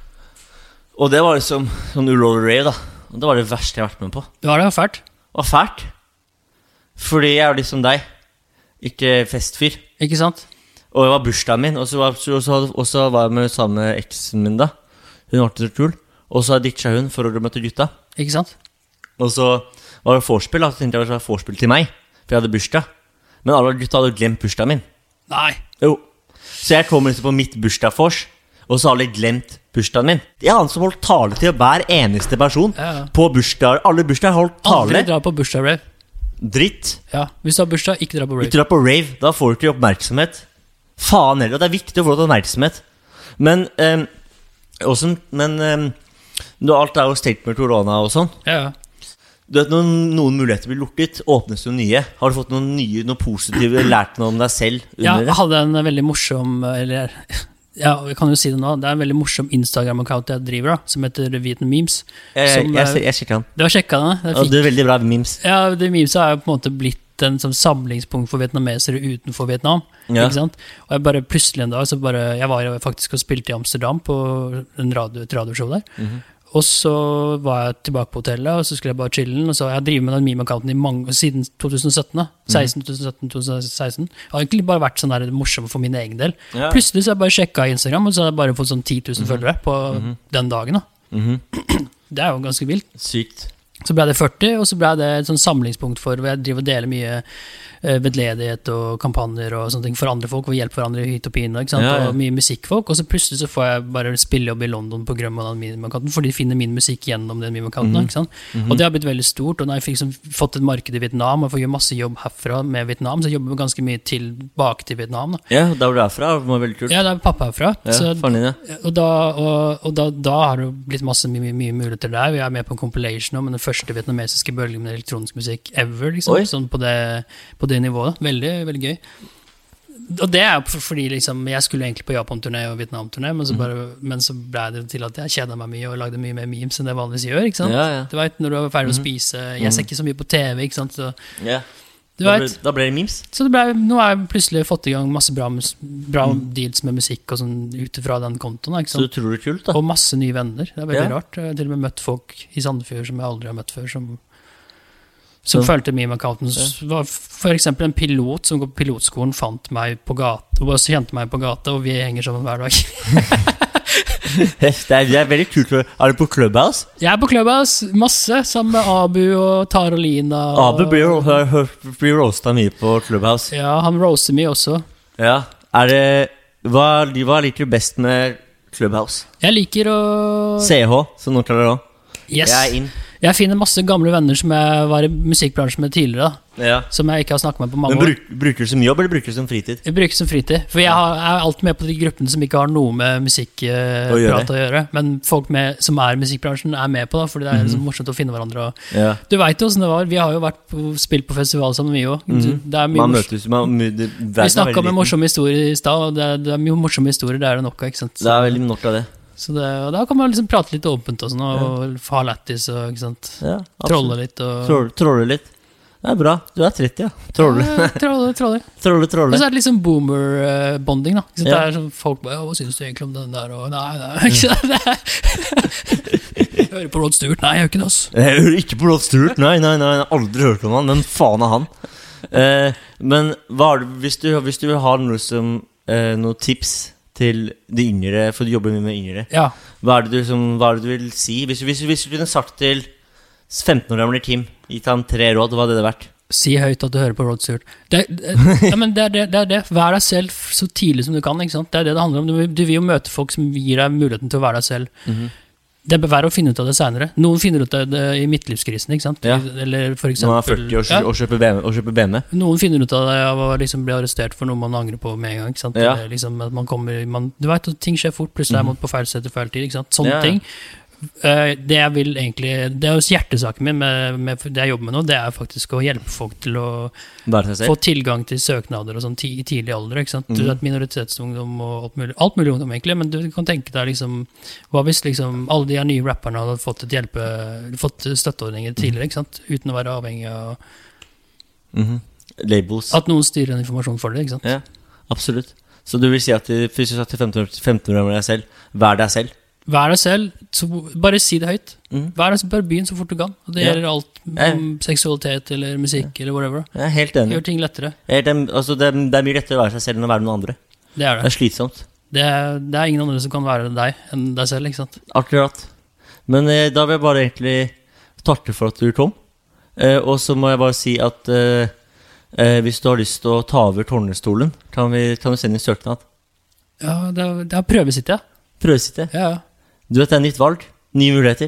Speaker 5: og det var liksom sånn ulovlig rave da, og det var det verste jeg har vært med på.
Speaker 6: Det var fælt.
Speaker 5: Det var fælt. Fordi jeg jo liksom deg, ikke festfyr.
Speaker 6: Ikke sant?
Speaker 5: Og det var bursdagen min, og så var jeg med samme eksen min da. Hun var til kul. Og så ditcha hun for å møte gutta.
Speaker 6: Ikke sant?
Speaker 5: Og så var det vorspiel, så tenkte jeg det var vorspiel til meg, for jeg hadde bursdag. Men alle gutta hadde glemt bursdagen min.
Speaker 6: Nei.
Speaker 5: Jo. Så jeg kom liksom på mitt bursdagsfors, og så har alle glemt bursdagen min. Jeg har han som holdt tale til hver eneste person på bursdag. Alle bursdag har holdt tale.
Speaker 6: Aldri dra på bursdag, rave.
Speaker 5: Dritt.
Speaker 6: Ja, hvis du har bursdag, ikke dra på rave.
Speaker 5: Ikke dra på rave, da får du ikke oppmerksomhet. Faen heller, det viktig å få oppmerksomhet. Men når alt jo stelt med korona og sånn, du vet, når noen muligheter blir lukket, åpnes jo nye. Har du fått noe positive, lært noe om deg selv under det?
Speaker 6: Jeg hadde en veldig morsom, ja, jeg kan jo si det nå. Det en veldig morsom Instagram-account jeg driver da, som heter Vietnam Memes.
Speaker 5: Jeg sjekket den.
Speaker 6: Du har sjekket den?
Speaker 5: Ja, det veldig bra memes.
Speaker 6: Ja, de memes jo på en måte blitt en sånn samlingspunkt for vietnamesere utenfor Vietnam, ikke sant? Og jeg bare plutselig en dag, jeg var faktisk og spilte i Amsterdam på et radioshow der, og så var jeg tilbake på hotellet, og så skulle jeg bare chille, og så har jeg drivet med den meme-accounten siden 2017 da, 2016. Det har egentlig bare vært sånn der morsomt for min egen del. Plutselig så har jeg bare sjekket Instagram, og så har jeg bare fått sånn 10 000 følgere på den dagen da. Det jo ganske vilt.
Speaker 5: Sykt.
Speaker 6: Så ble det 40, og så ble det et sånn samlingspunkt for, hvor jeg driver og deler mye vedledighet og kampanjer og sånne ting for andre folk, og hjelpe hverandre hit og pine, ikke sant? Og mye musikkfolk, og så plutselig så får jeg bare spille jobb i London på grunn av den meme-accounten, for de finner min musikk gjennom den meme-accounten, ikke sant? Og det har blitt veldig stort, og når jeg fikk fått et marked i Vietnam, og får gjøre masse jobb herfra med Vietnam, så jeg jobber ganske mye tilbake til Vietnam da.
Speaker 5: Ja, da var du herfra, det var veldig kult.
Speaker 6: Ja, da pappa herfra.
Speaker 5: Ja, faren din, ja.
Speaker 6: Og da har det blitt mye muligheter der. Vi med på en compilation om den første vietnamesiske bølgen med elektronisk musikk ever, liksom, sånn på det nivået. Veldig, veldig gøy. Og det fordi liksom, jeg skulle egentlig på Japan-turné og Vietnam-turné, men så ble det til at jeg kjedet meg mye og lagde mye mer memes enn det vanligvis gjør, ikke sant?
Speaker 5: Ja.
Speaker 6: Du vet, når du er ferdig å spise, jeg ser ikke så mye på TV, ikke sant? Så,
Speaker 5: da ble det memes.
Speaker 6: Så nå har jeg plutselig fått i gang masse bra deals med musikk og sånn utifra den kontoen, ikke sant?
Speaker 5: Så du tror det er kult da?
Speaker 6: Og masse nye venner, det er veldig rart. Jeg har til og med møtt folk i Sandefjord som jeg aldri har møtt før, som følte meme-accounten. For eksempel en pilot som går på pilotskolen fant meg på gata, og også kjente meg på gata, og vi henger sammen hver dag.
Speaker 5: Det er veldig kult. Er du på Clubhouse?
Speaker 6: Jeg er på Clubhouse, masse, sammen med Abu og Tarolina.
Speaker 5: Abu blir roastet mye på Clubhouse.
Speaker 6: Ja, han roaster mye også.
Speaker 5: Ja, hva liker du best med Clubhouse?
Speaker 6: Jeg liker å...
Speaker 5: CH, som noen kaller det også.
Speaker 6: Yes.
Speaker 5: Jeg inn.
Speaker 6: Jeg finner masse gamle venner som jeg var i musikkbransjen med tidligere, som jeg ikke har snakket med på mange år.
Speaker 5: Men bruker du som jobb, eller bruker du som fritid?
Speaker 6: Jeg bruker som fritid, for jeg er alltid med på de gruppene som ikke har noe med musikkprat å gjøre, men folk som er i musikkbransjen er med på det, fordi det er liksom morsomt å finne hverandre. Du vet jo hvordan det var, vi har jo vært spilt på festival sammen mye også. Det er mye vi snakket om en morsom historie i sted, og det er mye morsomme historier, det er det nok av, ikke sant?
Speaker 5: Det er veldig nok av det.
Speaker 6: Så da kan man liksom prate litt åpent og sånn, og ha lættis og, ikke sant, trolle litt
Speaker 5: trolle litt. Det er bra, du er 30, trolle. Trolle.
Speaker 6: Og så er det liksom boomer-bonding da, ikke sant? Det er sånn, folk bare, hva synes du egentlig om den der, og nei, ikke sant? Jeg hører på Rod Stewart, nei, jeg gjør ikke det også.
Speaker 5: Jeg hører ikke på Rod Stewart, nei, jeg har aldri hørt om han, men faen er han. Men hvis du vil ha noen tips til de yngre, for du jobber mye med yngre. Hva er det du vil si? Hvis du kunne sagt til 15 år gamle Kim, gitt han 3 råd, hva hadde det vært?
Speaker 6: Si høyt at du hører på Rod Stewart. Men det er det. Vær deg selv så tidlig som du kan, ikke sant? Det er det handler om. Du vil jo møte folk som gir deg muligheten til å være deg selv. Det er verre å finne ut av det senere. Noen finner ut av det i midtlivskrisen, ikke sant? Eller for eksempel...
Speaker 5: Man er 40 og kjøper BMW.
Speaker 6: Noen finner ut av det av å liksom bli arrestert for noe man angrer på med en gang, ikke sant? Liksom at man kommer... du vet at ting skjer fort, plutselig er man på feil sted til feil tid, ikke sant? Sånne ting. Det jeg vil egentlig... Det er jo hjertesaken min med det jeg jobber med nå, det er faktisk å hjelpe folk til å få tilgang til søknader og sånn i tidlig alder, ikke sant? Du vet, minoritetsungdom og alt mulig ungdom egentlig, men du kan tenke deg liksom, hva hvis liksom alle de nye rapperne hadde fått støtteordninger tidligere, ikke sant? Uten å være avhengig av
Speaker 5: labels.
Speaker 6: At noen styrer en informasjon for det, ikke sant?
Speaker 5: Ja, absolutt. Så du vil si at hvis du satt til 15 år med deg selv, vær deg selv?
Speaker 6: Vær deg selv, så bare si det høyt. Vær deg selv, bare begynn så fort du kan. Og det gjelder alt om seksualitet eller musikk eller whatever.
Speaker 5: Jeg er helt enig.
Speaker 6: Gjør ting lettere.
Speaker 5: Det er mye lettere å være seg selv enn å være noen andre.
Speaker 6: Det er det.
Speaker 5: Det er slitsomt.
Speaker 6: Det er ingen andre som kan være deg enn deg selv, ikke sant?
Speaker 5: Akkurat. Men da vil jeg bare egentlig takke for at du kom. Og så må jeg bare si at hvis du har lyst til å ta over Tårnestolen, kan du sende en søknad?
Speaker 6: Ja, det er prøvesitte,
Speaker 5: Prøvesitte?
Speaker 6: Ja.
Speaker 5: Du vet, det er nytt valg, nye muligheter.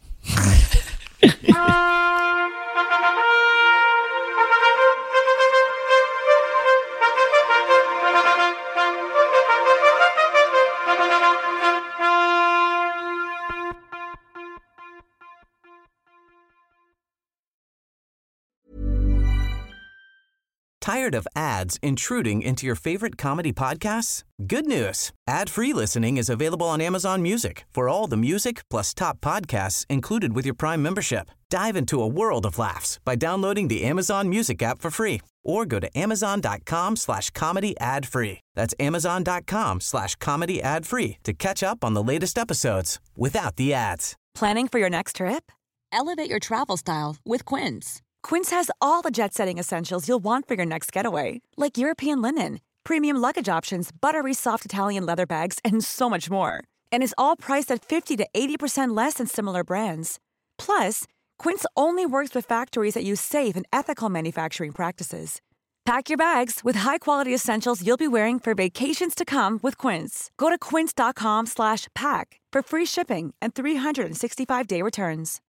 Speaker 2: Tired of ads intruding into your favorite comedy podcasts? Good news. Ad-free listening is available on Amazon Music for all the music plus top podcasts included with your Prime membership. Dive into a world of laughs by downloading the Amazon Music app for free or go to amazon.com/comedy ad-free. That's amazon.com/comedy ad-free to catch up on the latest episodes without the ads.
Speaker 11: Planning for your next trip? Elevate your travel style with Quince. Quince has all the jet-setting essentials you'll want for your next getaway, like European linen, premium luggage options, buttery soft Italian leather bags, and so much more. And is all priced at 50 to 80% less than similar brands. Plus, Quince only works with factories that use safe and ethical manufacturing practices. Pack your bags with high-quality essentials you'll be wearing for vacations to come with Quince. Go to quince.com/pack for free shipping and 365-day returns.